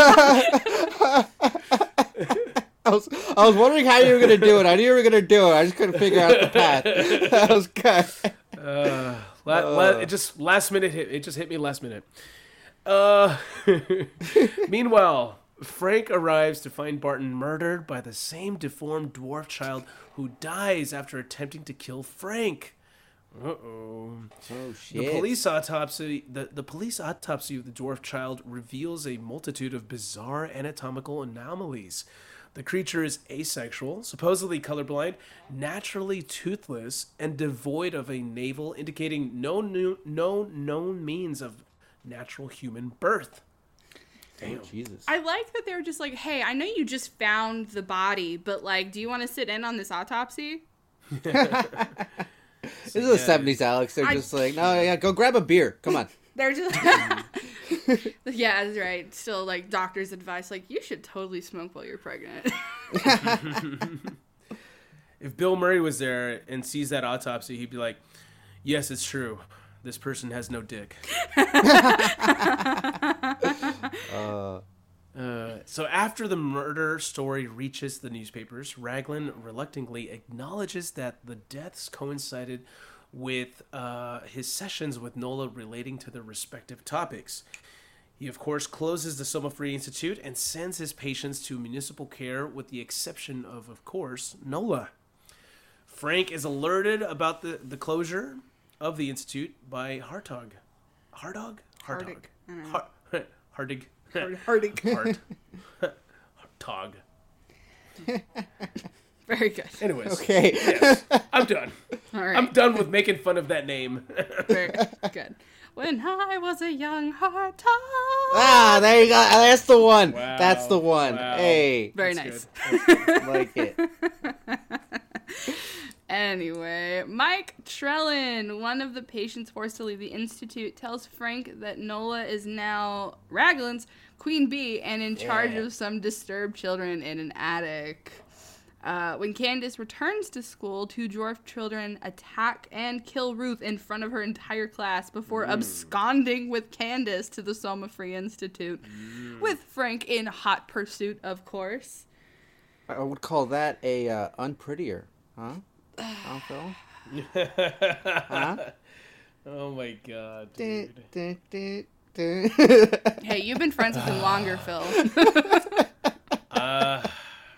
I was wondering how you were gonna do it. I knew you were gonna do it. I just couldn't figure out the path. That was good. It just last minute hit. It just hit me last minute. Meanwhile, Frank arrives to find Barton murdered by the same deformed dwarf child who dies after attempting to kill Frank. Uh-oh. Oh shit. The police autopsy of the dwarf child reveals a multitude of bizarre anatomical anomalies. The creature is asexual, supposedly colorblind, naturally toothless, and devoid of a navel, indicating no known means of natural human birth. Damn. Oh, Jesus. I like that they're just like, hey, I know you just found the body, but like, do you want to sit in on this autopsy? This is the 70s, Alex. They're just like, no, yeah, go grab a beer. Come on. They're just yeah, that's right. Still like doctor's advice, like you should totally smoke while you're pregnant. If Bill Murray was there and sees that autopsy, he'd be like, yes, it's true. This person has no dick. So after the murder story reaches the newspapers, Raglan reluctantly acknowledges that the deaths coincided with his sessions with Nola relating to their respective topics. He, of course, closes the Soma Free Institute and sends his patients to municipal care with the exception of course, Nola. Frank is alerted about the closure of the institute by Hartog. Hartog? Hardig. Hardig. Hardig. Hartog. Very good. Anyways. Okay. Yes, I'm done. All right. I'm done with making fun of that name. Very good. When I was a young heart. Ah, there you go. That's the one. Wow. That's the one. Wow. Hey. Very That's nice. good. Like it. Anyway, Mike Trellin, one of the patients forced to leave the institute, tells Frank that Nola is now Raglan's queen bee and in charge of some disturbed children in an attic. When Candace returns to school, two dwarf children attack and kill Ruth in front of her entire class before absconding with Candace to the Soma Free Institute, with Frank in hot pursuit, of course. I would call that a unprettier, huh? Phil? Huh? Oh my god, dude. Hey, you've been friends with him longer, Phil. I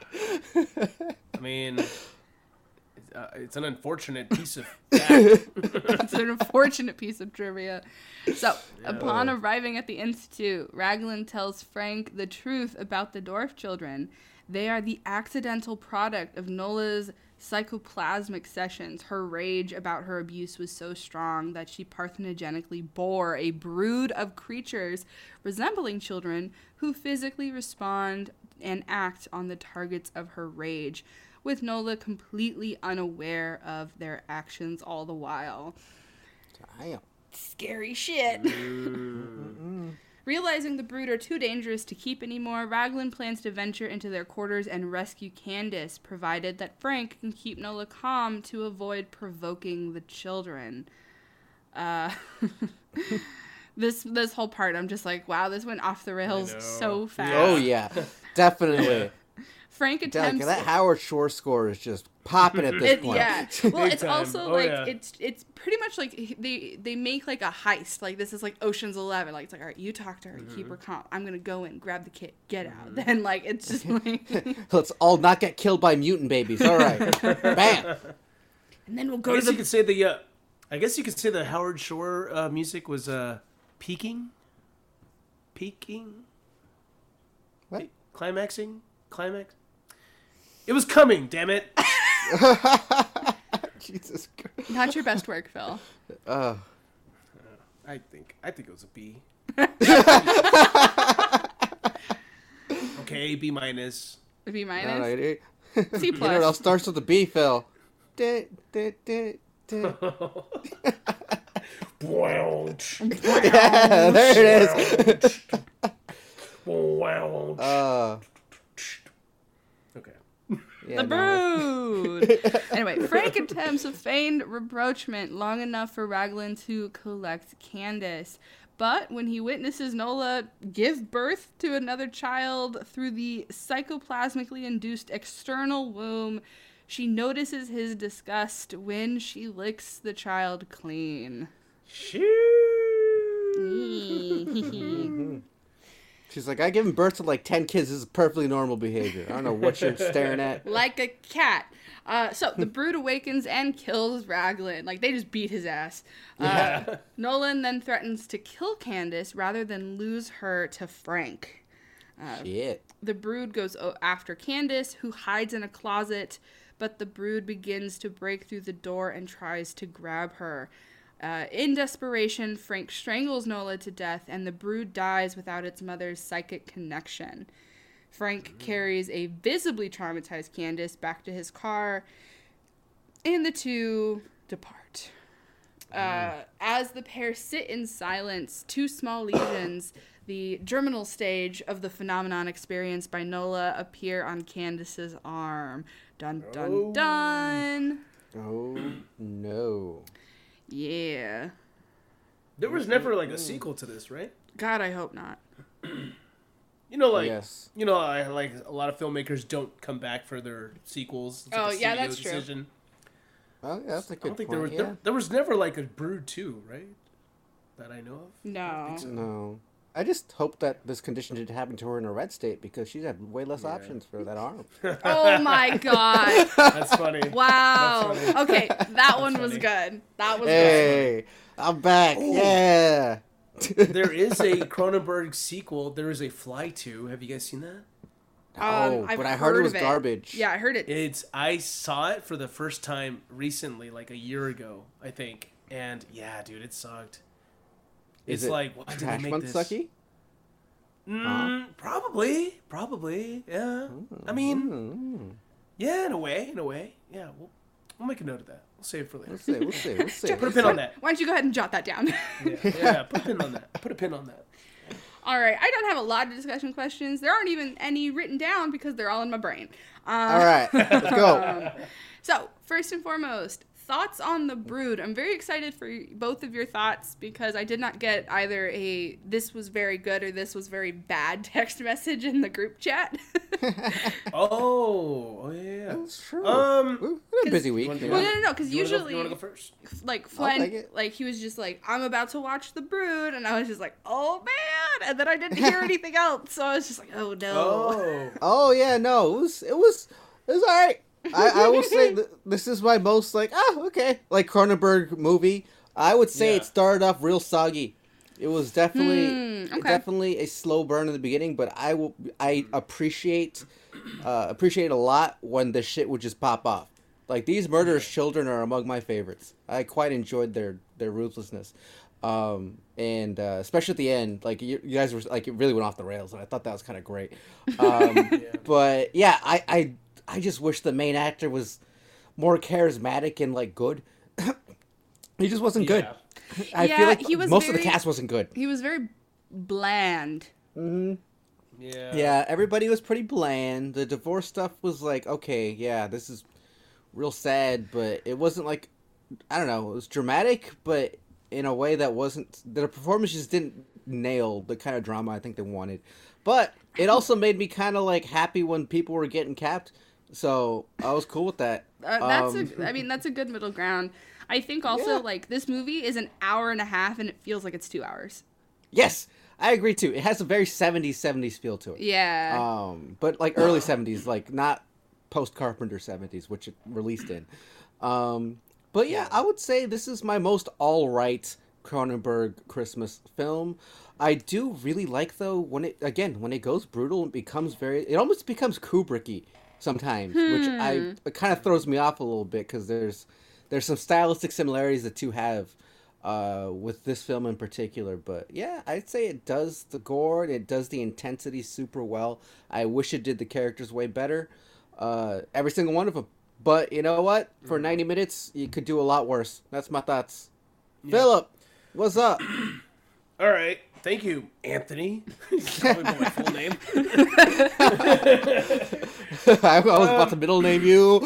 mean, it's an unfortunate piece of fact. It's an unfortunate piece of trivia. So, upon arriving at the Institute, Raglan tells Frank the truth about the dwarf children. They are the accidental product of Nola's psychoplasmic sessions. Her rage about her abuse was so strong that she parthenogenically bore a brood of creatures resembling children who physically respond and act on the targets of her rage, with Nola completely unaware of their actions all the while. Damn. Scary shit. Realizing the brood are too dangerous to keep anymore, Raglan plans to venture into their quarters and rescue Candace, provided that Frank can keep Nola calm to avoid provoking the children. This whole part, I'm just like, wow, this went off the rails so fast. Oh, yeah. Definitely. Frank attempts... That Howard Shore score is just popping at this point. Yeah. Well, Big it's time. also it's pretty much like they make like a heist. Like this is like Ocean's 11. Like it's like, all right, you talk to her, keep her calm. I'm gonna go in, grab the kid, get out. Then like it's just like Let's all not get killed by mutant babies. All right. Bam. and then we'll go I to guess the you could say the. I guess you could say the Howard Shore music was peaking. What? Climaxing. Climax. It was coming. Damn it. Jesus Christ. not your best work, Phil. I think it was a B. Okay, B minus. B minus, All right. C You know what else plus. starts with a B, Phil? Yeah, there it is. Okay. Yeah, The no. brood. Anyway, Frank attempts a feigned rapprochement long enough for Raglan to collect Candace. But when he witnesses Nola give birth to another child through the psychoplasmically induced external womb, she notices his disgust when she licks the child clean. She's like, I given birth to like 10 kids. This is perfectly normal behavior. I don't know what you're staring at. Like a cat. So the brood awakens and kills Raglan. Like, they just beat his ass. Nolan then threatens to kill Candace rather than lose her to Frank. Shit. The brood goes after Candace, who hides in a closet, but the brood begins to break through the door and tries to grab her. In desperation, Frank strangles Nola to death, and the brood dies without its mother's psychic connection. Frank carries a visibly traumatized Candace back to his car, and the two depart. As the pair sit in silence, two small lesions, the germinal stage of the phenomenon experienced by Nola, appear on Candace's arm. Dun, dun, dun. Oh, no. Yeah. There was never like a sequel to this, right? God, I hope not. You know, like Yes. you know, like a lot of filmmakers don't come back for their sequels. It's like a yeah, studio that's true. decision. Oh, yeah, that's a I good don't think point. there was never like a Brood 2, right? That I know of. No. No. I just hope that this condition didn't happen to her in a red state because she'd have way less options for that arm. Oh my God. That's funny. Wow. That's funny. Okay, that one was funny. good. That was good. Hey, I'm back. Yeah. There is a Cronenberg sequel. There is a Fly 2. Have you guys seen that? I've but I heard it was of garbage. Yeah, I heard it. I saw it for the first time recently, like a year ago, I think. And yeah, dude, it sucked. Is It's it like, why did they make this? Sucky? Probably, yeah. I mean, yeah, in a way, yeah. We'll make a note of that. We'll save it for later. We'll see. Put a pin on that. Why don't you go ahead and jot that down? Yeah, put a pin on that. Put a pin on that. All right, I don't have a lot of discussion questions. There aren't even any written down because they're all in my brain. All right, let's go. So, first and foremost, thoughts on The Brood. I'm very excited for both of your thoughts because I did not get either a "this was very good" or "this was very bad" text message in the group chat. Oh yeah. That's true. We had a busy week. Well, no, because usually, you want to go first? like take Flynn, it. like he was just like, "I'm about to watch The Brood," and I was just like, "Oh man!" And then I didn't hear anything else, so I was just like, "Oh no." Oh. Oh yeah, no, it was all right. I will say this is my most like okay like Cronenberg movie. I would say it started off real soggy. It was definitely a slow burn in the beginning, but I appreciate a lot when the shit would just pop off. Like these murderous children are among my favorites. I quite enjoyed their ruthlessness, and especially at the end, like you guys were like it really went off the rails, and I thought that was kind of great. But yeah, I just wish the main actor was more charismatic and like good. He just wasn't good. I feel like most of the cast wasn't good. He was very bland. Yeah. Yeah, everybody was pretty bland. The divorce stuff was like, okay, yeah, this is real sad, but it wasn't like, I don't know, it was dramatic, but in a way that wasn't, the performance just didn't nail the kind of drama I think they wanted. But it also made me kind of like happy when people were getting capped. So I was cool with that. That's a good middle ground. I think also like this movie is an hour and a half and it feels like it's 2 hours. Yes, I agree too. It has a very 70s feel to it. Yeah. But like early 70s, like not post Carpenter 70s, which it released in. But yeah, I would say this is my most all right Cronenberg Christmas film. I do really like though when it goes brutal and becomes it almost becomes Kubricky sometimes, which it kind of throws me off a little bit because there's some stylistic similarities the two have with this film in particular. But yeah, I'd say it does the gore, it does the intensity super well. I wish it did the characters way better, every single one of them. But you know what? For 90 minutes, you could do a lot worse. That's my thoughts. Yeah. Philip, what's up? All right. Thank you, Anthony. Probably my full name. I was about to middle name you.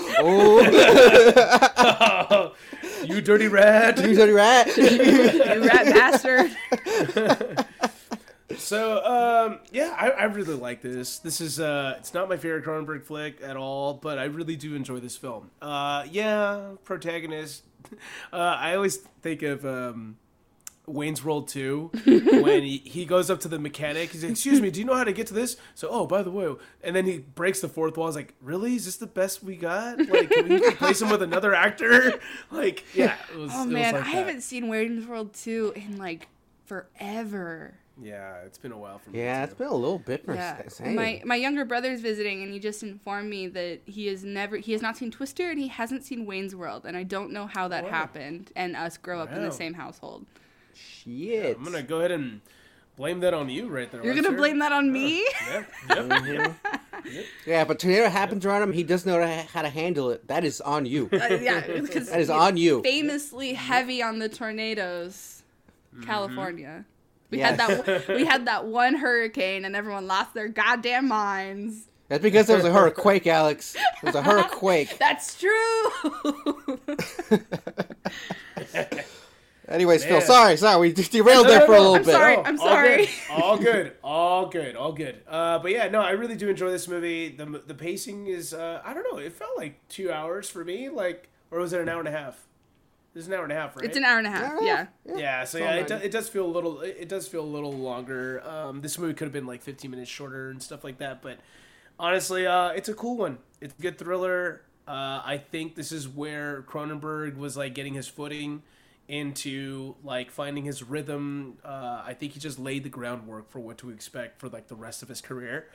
Oh. You dirty rat. You dirty rat. You rat bastard. So, yeah, I really like this. This is, it's not my favorite Cronenberg flick at all, but I really do enjoy this film. Yeah, protagonist. I always think of, Wayne's World 2 when he goes up to the mechanic. He's like, "Excuse me, do you know how to get to this?" So, "Oh, by the way," and then he breaks the fourth wall. He's like, "Really? Is this the best we got? Like, can we replace him with another actor?" Like, yeah. It was, oh man, like I haven't seen Wayne's World 2 in like forever. Yeah, it's been a while for me. Yeah, it's been a little bit for my younger brother's visiting, and he just informed me that he has not seen Twister, and he hasn't seen Wayne's World, and I don't know how that happened, and us grow up in the same household. Shit. Yeah, I'm gonna go ahead and blame that on you right there. You're gonna blame that on me? Yep. Yeah, but tornado happens around him. He doesn't know how to handle it. That is on you. Yeah, because that is on you. Famously heavy on the tornadoes, California. We had that one hurricane, and everyone lost their goddamn minds. That's because there was a hurricane, Alex. There was a hurricane. That's true. Anyways, man. Phil, sorry, we just derailed there for a little bit. I'm sorry. All good. But yeah, no, I really do enjoy this movie. The pacing is, I don't know, it felt like 2 hours for me, like, or was it an hour and a half? It's an hour and a half, right? It's an hour and a half. Yeah. Yeah. So yeah, it does feel a little. It does feel a little longer. This movie could have been like 15 minutes shorter and stuff like that. But honestly, it's a cool one. It's a good thriller. I think this is where Cronenberg was like getting his footing into like finding his rhythm. I think he just laid the groundwork for what to expect for like the rest of his career.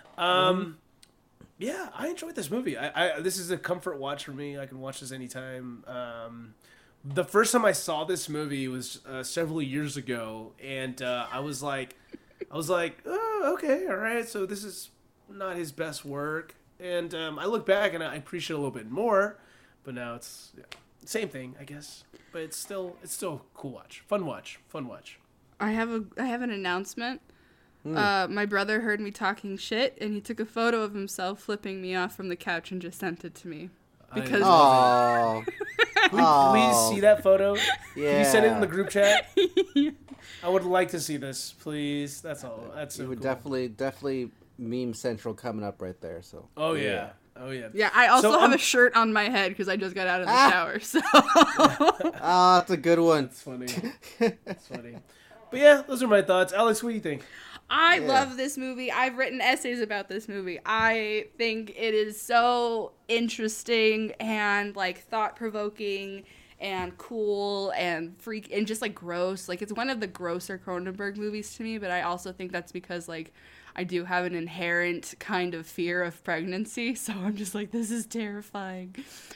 Yeah, I enjoyed this movie. This is a comfort watch for me. I can watch this anytime. The first time I saw this movie was several years ago, and I was like, oh, okay, all right. So this is not his best work, and I look back and I appreciate it a little bit more. but now it's same thing, I guess. But it's still cool watch, fun watch. I have an announcement. My brother heard me talking shit, and he took a photo of himself flipping me off from the couch and just sent it to me. Because Oh, please see that photo. yeah. You send it in the group chat. I would like to see this, please. That's all. That's so You would cool. definitely meme central coming up right there. So. Oh yeah. Oh yeah. yeah, I also So, have a shirt on my head because I just got out of the shower. So Ah, that's a good one. That's funny. That's funny. But yeah, those are my thoughts. Alex, what do you think? I love this movie. I've written essays about this movie. I think it is so interesting and like thought-provoking and cool and freak and just like gross. Like it's one of the grosser Cronenberg movies to me, but I also think that's because like I do have an inherent kind of fear of pregnancy, so I'm just like, this is terrifying.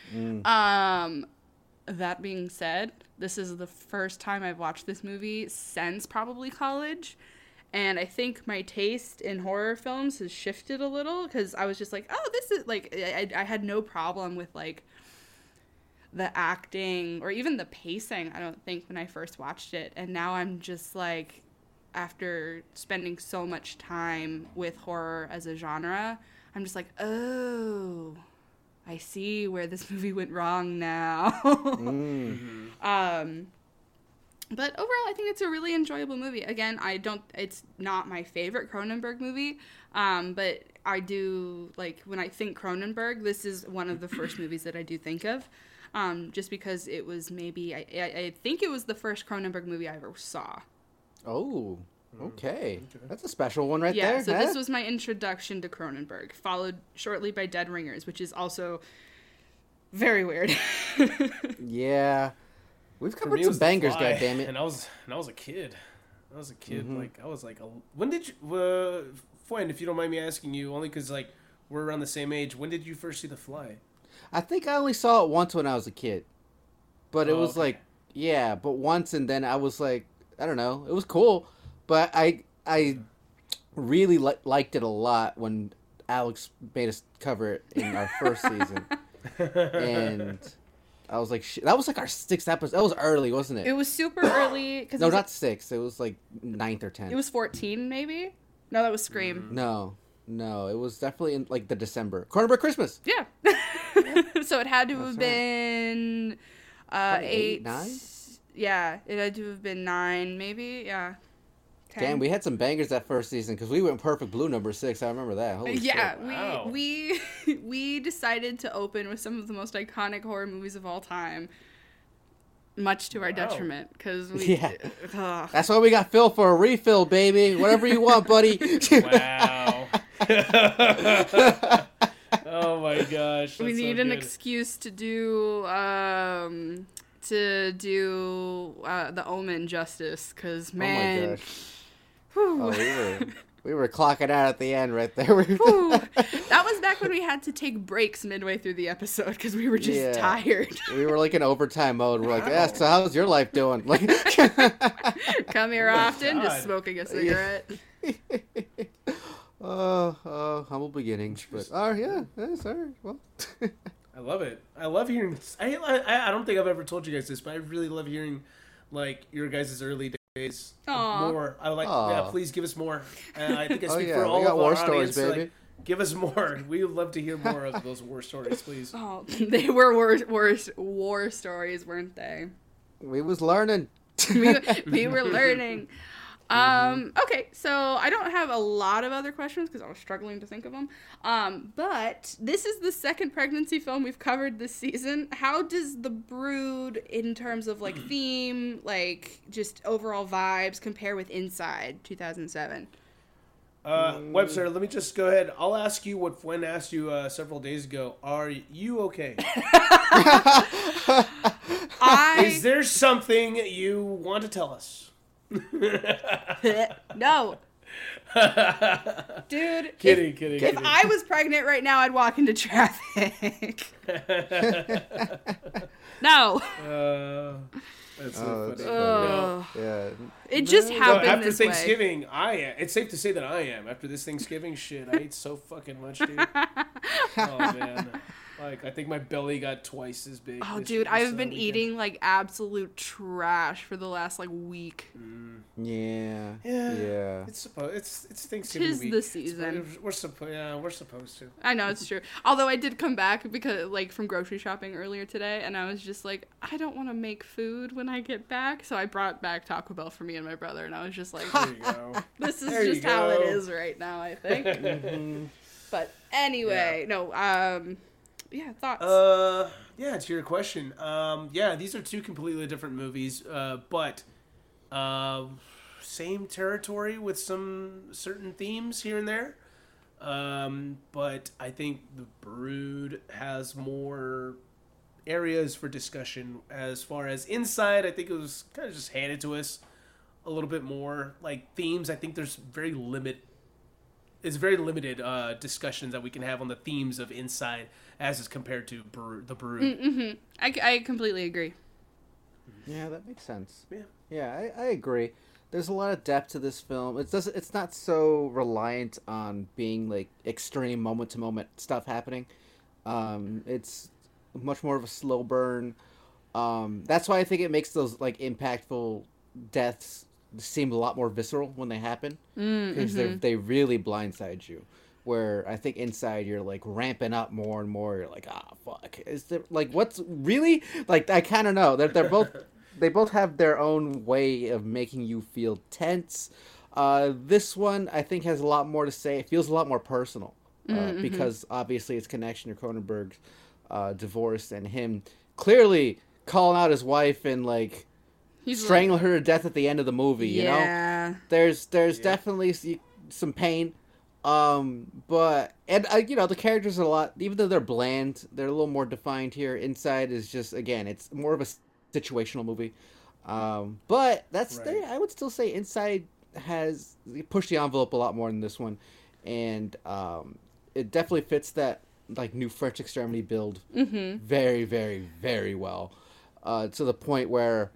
That being said, this is the first time I've watched this movie since probably college. And I think my taste in horror films has shifted a little because I was just like, oh, this is like, I had no problem with like the acting or even the pacing, I don't think, when I first watched it. And now I'm just like, after spending so much time with horror as a genre, I'm just like, oh, I see where this movie went wrong now. But overall, I think it's a really enjoyable movie. Again, it's not my favorite Cronenberg movie, but I do, like, when I think Cronenberg, this is one of the first movies that I do think of, just because it was maybe, I think it was the first Cronenberg movie I ever saw. Oh, okay. That's a special one right Yeah, there. so huh? this was my introduction to Cronenberg, followed shortly by Dead Ringers, which is also very weird. Yeah. We've For covered me, it some was The bangers, Fly, goddammit. And I was a kid. Like I was like, when did you? Fuen, if you don't mind me asking you, only because like we're around the same age. When did you first see The Fly? I think I only saw it once when I was a kid. But it Oh, was okay. like, yeah, but once, and then I was like, I don't know. It was cool. But I really liked it a lot when Alex made us cover it in our first season. And I was like, that was like our 6th episode. That was early, wasn't it? It was super early. No, not 6. It was like 9th or 10th. It was 14, maybe? No, that was Scream. No, it was definitely in like the December. Cronenberg Christmas. Yeah. So it had to have right. been Probably 8, 9? Yeah, it had to have been 9, maybe. Yeah. 10. Damn, we had some bangers that first season because we went Perfect Blue number 6. I remember that. Holy Yeah, shit. Wow. we decided to open with some of the most iconic horror movies of all time, much to our detriment, because we. Yeah. Ugh. That's why we got Phil for a refill, baby. Whatever you want, buddy. Wow. Oh my gosh. We that's need so an good. excuse to do the Omen justice, because Oh man. my gosh. Oh, we were clocking out at the end right there. Whew. That was back when we had to take breaks midway through the episode because we were just Yeah. tired. We were like in overtime mode. We're like, yeah, so how's your life doing? Like, Come here often, God. just smoking a cigarette. humble beginnings. But, yeah, sorry. Well, I love it. I love hearing this. I don't think I've ever told you guys this, but I really love hearing like your guys' early days. Aw. More. I like. Aw. Yeah, please give us more. And I think I speak yeah, for we all got of war our stories, audience. baby. Like, give us more. We would love to hear more of those war stories, please. Oh, they were war stories, weren't they? we was learning. we were learning. Okay, so I don't have a lot of other questions because I was struggling to think of them. But this is the second pregnancy film we've covered this season. How does The Brood, in terms of like theme, like just overall vibes, compare with Inside 2007? Webster, let me just go ahead. I'll ask you what Fuen asked you several days ago. Are you okay? Is there something you want to tell us? No. Dude, Kidding. if I was pregnant right now, I'd walk into traffic. No. That's so funny. Ugh. Yeah. It just No, happened after this way. Thanksgiving, it's safe to say that I am. After this Thanksgiving shit, I ate so fucking much, dude. Oh, man. Like, I think my belly got twice as big. Oh, this dude, I've been weekend. eating like absolute trash for the last like week. Yeah. It's Thanksgiving Tis week. the season. We're supposed to. I know it's true. Although I did come back because like from grocery shopping earlier today, and I was just like, I don't want to make food when I get back, so I brought back Taco Bell for me and my brother, and I was just like, There you go. this is There you just how it go. is right now, I think. But anyway, yeah, thoughts. Yeah, to your question. These are two completely different movies, but same territory with some certain themes here and there. But I think The Brood has more areas for discussion. As far as Inside, I think it was kind of just handed to us a little bit more. Like themes, I think there's very limited discussions that we can have on the themes of Inside as is compared to The Brood. I completely agree. Yeah, that makes sense. Yeah. Yeah, I agree. There's a lot of depth to this film. It's not so reliant on being like extreme moment to moment stuff happening. It's much more of a slow burn. That's why I think it makes those like impactful deaths seem a lot more visceral when they happen, because they really blindside you. Where I think Inside you're like ramping up more and more. You're like, fuck, is there like what's really like? I kind of know they're both they both have their own way of making you feel tense. This one I think has a lot more to say. It feels a lot more personal because obviously it's connection to Cronenberg's divorce and him clearly calling out his wife and like strangling her to death at the end of the movie. You know, there's definitely some pain. But the characters are a lot, even though they're bland, they're a little more defined here. Inside is just, again, it's more of a situational movie. But that's Right. I would still say Inside has pushed the envelope a lot more than this one, and it definitely fits that like new French extremity build very, very, very well. To the point where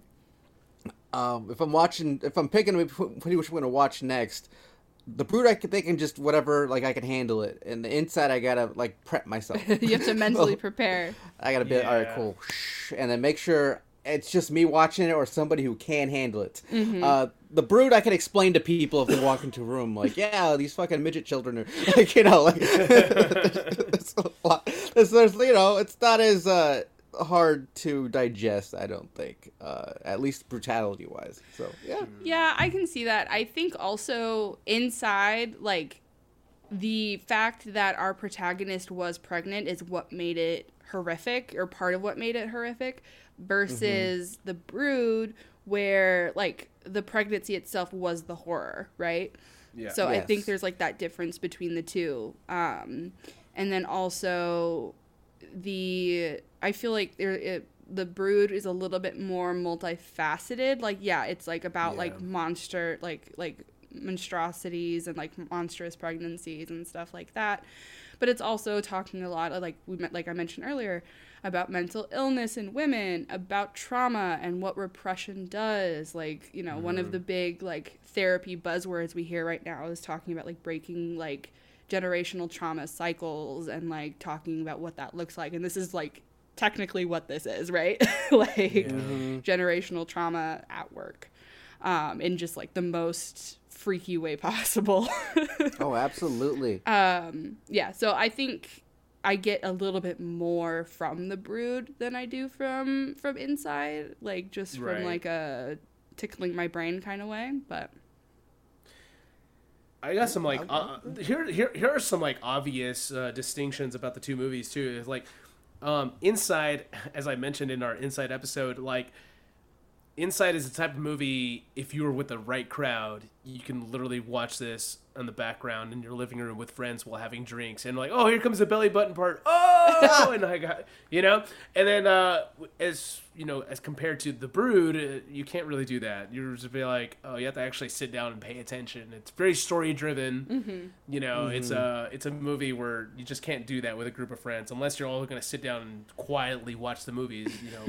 if I'm picking which one I'm going to watch next. The Brood, they can just whatever, like I can handle it. And the Inside, I gotta like prep myself. You have to mentally prepare. I gotta be all right, cool, and then make sure it's just me watching it or somebody who can handle it. The Brood, I can explain to people if they walk into a room, like, yeah, these fucking midget children are, like, like, there's a lot. There's, it's not as hard to digest, I don't think, at least brutality wise. So Yeah, I can see that. I think also Inside, like, the fact that our protagonist was pregnant is what made it horrific, or part of what made it horrific, versus The Brood, where like the pregnancy itself was the horror, right? Yeah. So I Yes. think there's like that difference between the two. And then also I feel like The Brood is a little bit more multifaceted. Like, yeah, it's like about like like monstrosities and like monstrous pregnancies and stuff like that. But it's also talking a lot of, like I mentioned earlier, about mental illness in women, about trauma and what repression does. Like, one of the big like therapy buzzwords we hear right now is talking about like breaking like generational trauma cycles and like talking about what that looks like. And this is like technically what this is, right? Like generational trauma at work, in just like the most freaky way possible. Oh, absolutely. Yeah, so I think I get a little bit more from The Brood than I do from Inside, like just from Right. like a tickling my brain kind of way. But I got some like here are some like obvious distinctions about the two movies too. It's like Inside, as I mentioned in our Inside episode, like Inside is the type of movie, if you were with the right crowd, you can literally watch this in the background in your living room with friends while having drinks, and like, oh, here comes the belly button part. Oh, and I got, and then as as compared to The Brood, you can't really do that. You're just be like, oh, you have to actually sit down and pay attention. It's very story driven. It's a movie where you just can't do that with a group of friends unless you're all going to sit down and quietly watch the movies.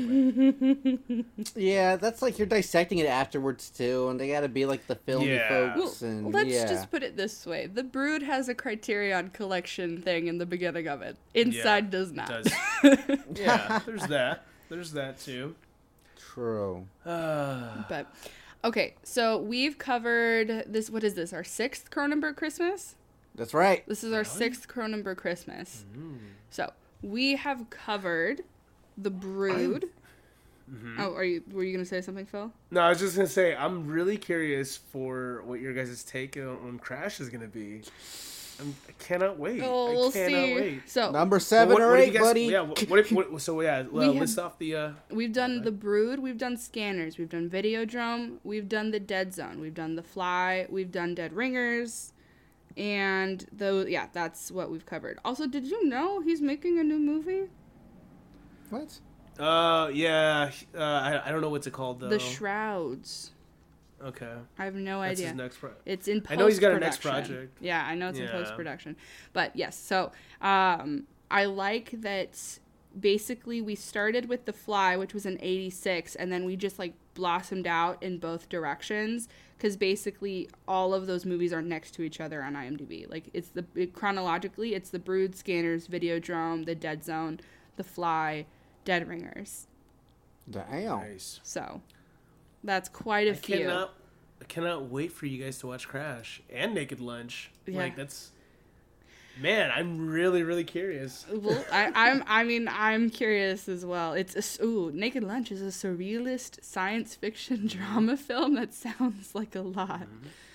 Yeah, that's like you're dissecting it afterwards too, and they got to be like the filmy folks. And let's just put it this way: The Brood has a Criterion Collection thing in the beginning of it. Inside does not. It does. Yeah, there's that. There's that too. True. But okay, so we've covered this. What is this? Our 6th Cronenberg Christmas? That's right. This is our 6th Cronenberg Christmas. So we have covered The Brood. Oh, were you gonna say something, Phil? No, I was just gonna say I'm really curious for what your guys' take on Crash is gonna be. I cannot wait. Oh, we'll see. Wait. So number 7 or 8, buddy. Yeah. List off the. We've done The Brood. We've done Scanners. We've done Videodrome. We've done The Dead Zone. We've done The Fly. We've done Dead Ringers, and that's what we've covered. Also, did you know he's making a new movie? What? Yeah. I don't know what's it called though. The Shrouds. Okay. I have no That's idea. His next it's in post-production. I know he's got a next project. Yeah, I know it's in post-production. But yes, so I like that basically we started with The Fly, which was in 86, and then we just like blossomed out in both directions because basically all of those movies are next to each other on IMDb. Like chronologically, it's The Brood, Scanners, Videodrome, The Dead Zone, The Fly, Dead Ringers. Damn. Nice. So that's quite a few. I cannot wait for you guys to watch Crash and Naked Lunch. Yeah. Like man, I'm really, really curious. Well, I'm curious as well. Naked Lunch is a surrealist science fiction drama film that sounds like a lot.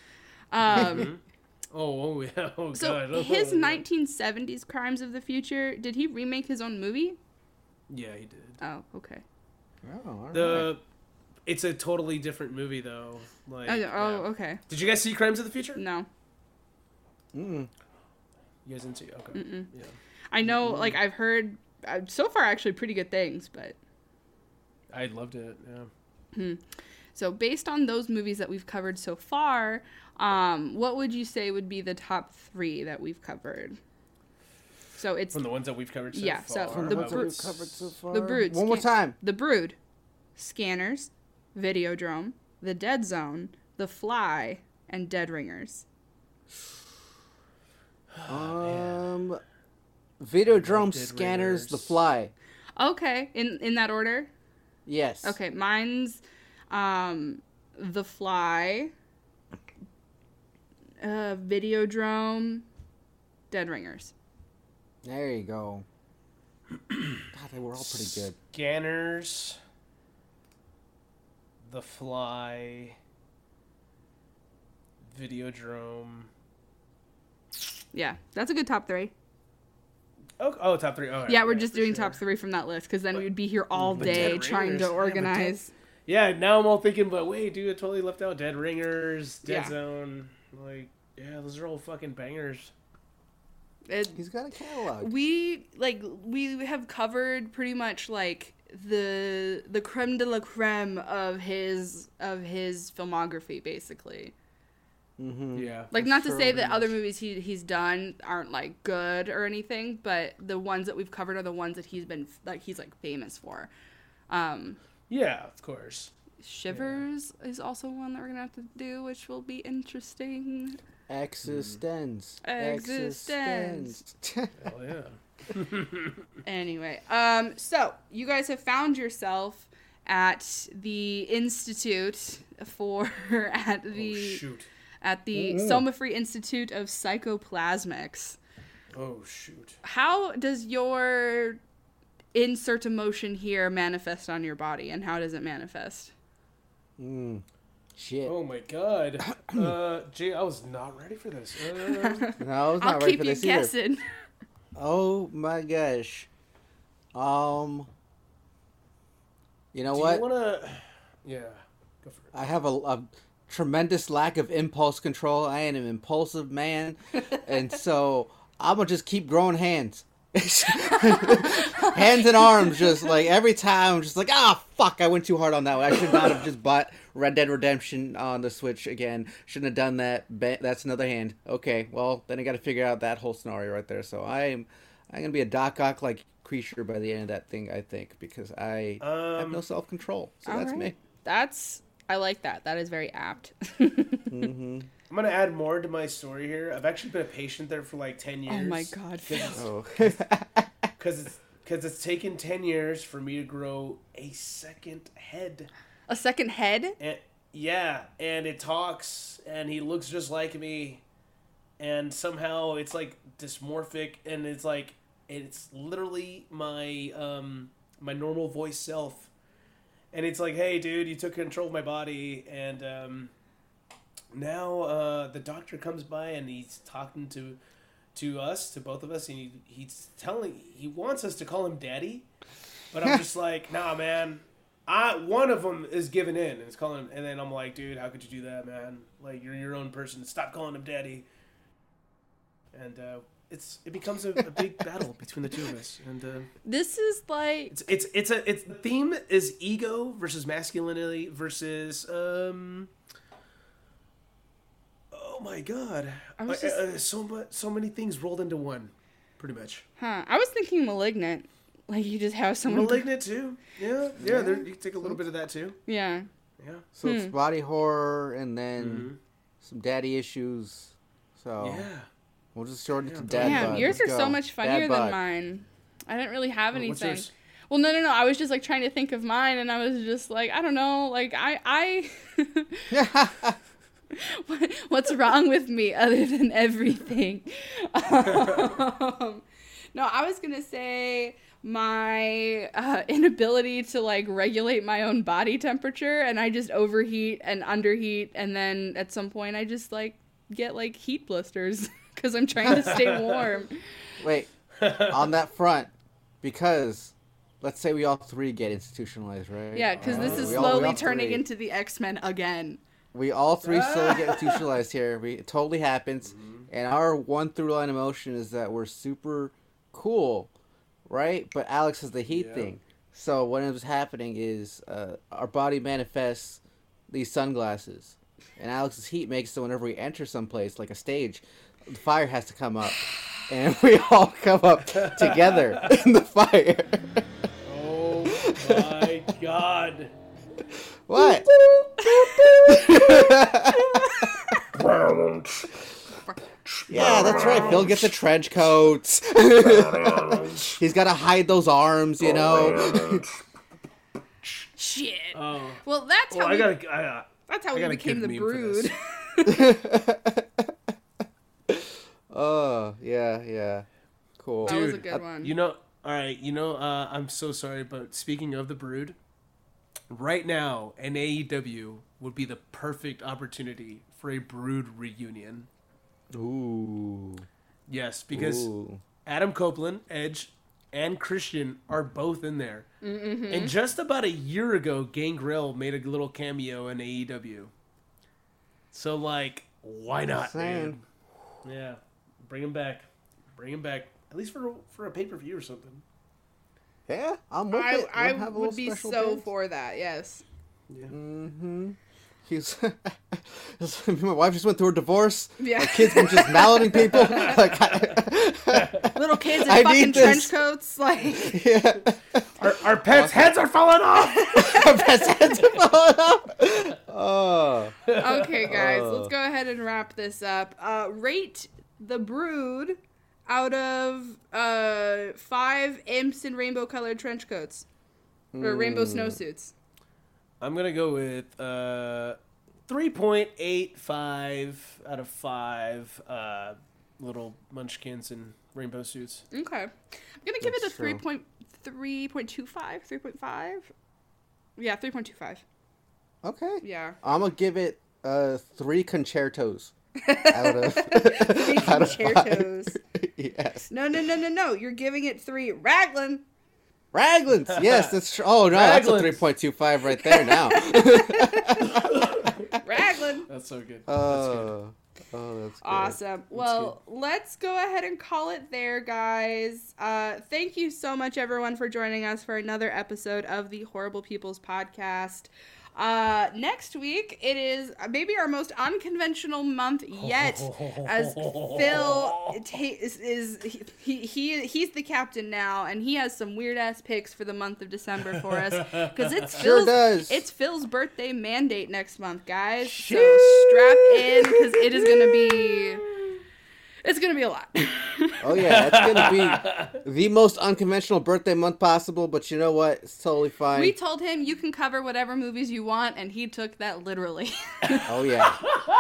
Oh yeah. Oh so god. His 1970s Crimes of the Future, did he remake his own movie? Yeah, he did. Oh, okay. Oh, all right. It's a totally different movie though. Like, okay. Did you guys see Crimes of the Future? No. Mm. You guys didn't see? Okay. Yeah. I know, like I've heard so far actually pretty good things, but I loved it. Yeah. So based on those movies that we've covered so far, what would you say would be the top 3 that we've covered? So it's from the ones that we've covered so yeah, far. so From the ones that we've covered so far. The Brood. One more time. The Brood, Scanners, Videodrome, The Dead Zone, The Fly, and Dead Ringers. Videodrome, Dead Scanners, Ringers. The Fly. Okay, in that order? Yes. Okay, mine's The Fly, Videodrome, Dead Ringers. There you go. God, they were all pretty good. Scanners, The Fly, Videodrome. Yeah, that's a good top 3. Oh, top 3. Oh, Yeah, we're just for doing sure. top 3 from that list because then we'd be here all But day Dead trying Ringers, to yeah, but organize. Yeah, now I'm all thinking, but wait, dude, I totally left out Dead Ringers, Dead Yeah. Zone. Like, yeah, those are all fucking bangers. He's got a catalog. We have covered pretty much like the creme de la creme of his filmography, basically. Mm-hmm. Yeah. Like, for not to sure, say pretty that other much. movies he's done aren't like good or anything, but the ones that we've covered are the ones that he's famous for. Yeah, of course. Shivers is also one that we're gonna have to do, which will be interesting. Existence. Existence. Hell yeah. Anyway, so you guys have found yourself at the Institute at the Soma Free Institute of Psychoplasmics. Oh, shoot. How does your insert emotion here manifest on your body, and how does it manifest? Shit. Oh, my God. Jay, I was not ready for this. No, I was not I'll ready keep for you this either. guessing. Oh my gosh. You know Do what? you want to... Yeah, go for it. I have a tremendous lack of impulse control. I am an impulsive man. And so I'm going to just keep growing hands. Hands and arms, just like every time, I'm just like, fuck, I went too hard on that one. I should not have just bought Red Dead Redemption on the Switch again. Shouldn't have done that. That's another hand. Okay, well, then I got to figure out that whole scenario right there. So I'm gonna be a Doc Ock like creature by the end of that thing, I think, because I have no self control. So that's me. I like that. That is very apt. Mm-hmm. I'm gonna add more to my story here. I've actually been a patient there for like 10 years. Oh my god, Phil. Because it's taken 10 years for me to grow a second head. A second head? And, yeah, and it talks, and he looks just like me, and somehow it's like dysmorphic, and it's like it's literally my my normal voice self, and it's like, hey, dude, you took control of my body, and now the doctor comes by and he's talking to us, to both of us, and he wants us to call him Daddy, but I'm just like, nah, man. One of them is giving in and it's calling him, and then I'm like, dude, how could you do that, man? Like, you're your own person. Stop calling him Daddy. And it becomes a big battle between the two of us. And this is like it's the theme is ego versus masculinity versus oh my god, so many things rolled into one, pretty much. I was thinking Malignant. Like, you just have someone... Malignant, too. Yeah. There, you can take a little bit of that, too. Yeah. So it's body horror and then some daddy issues. So we'll just shorten it to dad Damn, bod. yours Let's are go. so much funnier than mine. I didn't really have anything. What's yours? Well, no. I was just, like, trying to think of mine, and I was just like, I don't know. Like, I what's wrong with me other than everything? No, I was going to say... my inability to like regulate my own body temperature, and I just overheat and underheat, and then at some point I just like get like heat blisters because I'm trying to stay warm. Wait, on that front, because let's say we all three get institutionalized, right? Yeah, because this is We all slowly turning three. into the X-Men again. We all three slowly get institutionalized here. It totally happens, and our one through line emotion is that we're super cool. Right? But Alex has the heat thing. So what ends up happening is our body manifests these sunglasses. And Alex's heat makes so whenever we enter someplace, like a stage, the fire has to come up. And we all come up together in the fire. Oh my god. What? Yeah, that's right. Phil gets the trench coats. He's got to hide those arms, you know. Shit. Oh. Well, that's how we became the Brood. Oh, yeah. Cool. That was a good one. You know, all right, I'm so sorry, but speaking of the Brood, right now, an AEW would be the perfect opportunity for a Brood reunion. Ooh. Yes, because Adam Copeland, Edge, and Christian are both in there. Mm-hmm. And just about a year ago, Gangrel made a little cameo in AEW. So, like, why not, dude? Yeah, bring him back. At least for a pay-per-view or something. Yeah, I'm with it. I would be so for that, yes. Yeah. Mm-hmm. My wife just went through a divorce. Yeah. My kids been just malleting people. Like, little kids in fucking trench coats. Like, yeah. Our pets' heads are falling off. Our pets' heads are falling off. Oh. Okay, guys, let's go ahead and wrap this up. Rate the Brood out of 5 imps in rainbow-colored trench coats or rainbow snowsuits. I'm going to go with 3.85 out of 5 little munchkins in rainbow suits. Okay. I'm going to give it a 3.25, 3.5. Yeah, 3.25. Okay. Yeah. I'm going to give it 3 concertos. Out of 3 concertos. Yes. No. You're giving it 3 Raglan. Raglins. Yes, that's true. Oh, no, that's a 3.25 right there now. Raglan. That's so good. Oh, Oh, that's good. Awesome. Well, let's go ahead and call it there, guys. Thank you so much, everyone, for joining us for another episode of the Horrible People's Podcast. Next week, it is maybe our most unconventional month yet, as Phil he's the captain now, and he has some weird ass picks for the month of December for us, because it's Phil's birthday mandate next month, guys. So strap in, because it's gonna be a lot. Oh yeah, it's gonna be the most unconventional birthday month possible, but you know what? It's totally fine. We told him you can cover whatever movies you want, and he took that literally. Oh yeah.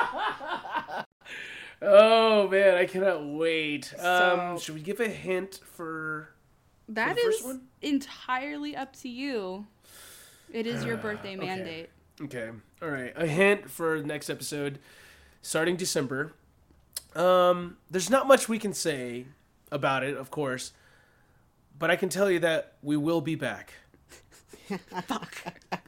Oh man, I cannot wait. Should we give a hint for that the first is one? Entirely up to you. It is your birthday mandate. Okay. All right. A hint for the next episode, starting December. There's not much we can say about it, of course, but I can tell you that we will be back. Fuck.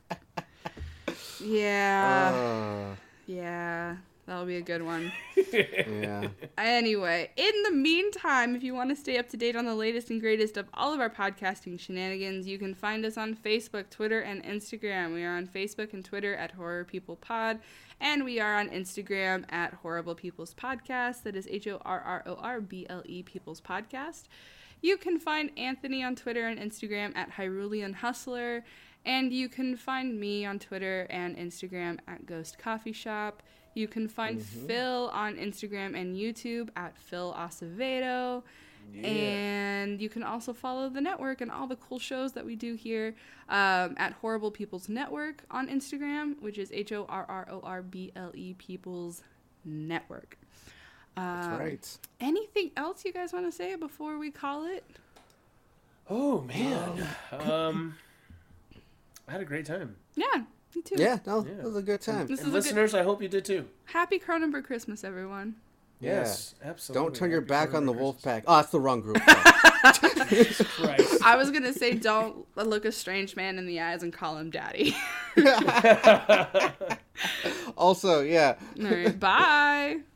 Yeah. Yeah. That'll be a good one. Yeah. Anyway, in the meantime, if you want to stay up to date on the latest and greatest of all of our podcasting shenanigans, you can find us on Facebook, Twitter, and Instagram. We are on Facebook and Twitter at Horror People Pod, and we are on Instagram at Horrible People's Podcast. That is HORRORBLE People's Podcast. You can find Anthony on Twitter and Instagram at Hyrulean Hustler, and you can find me on Twitter and Instagram at Ghost Coffee Shop. You can find Phil on Instagram and YouTube at Phil Acevedo. Yeah. And you can also follow the network and all the cool shows that we do here at Horrible People's Network on Instagram, which is HORRORBLE People's Network. That's right. Anything else you guys want to say before we call it? Oh, man. I had a great time. Yeah. Me too. Yeah, no, it was a good time. And listeners, I hope you did too. Happy Cronenberg Christmas, everyone. Yes, absolutely. Don't turn your back on the wolf pack. Oh, that's the wrong group. Christ. I was going to say don't look a strange man in the eyes and call him daddy. Also, yeah. All right, bye.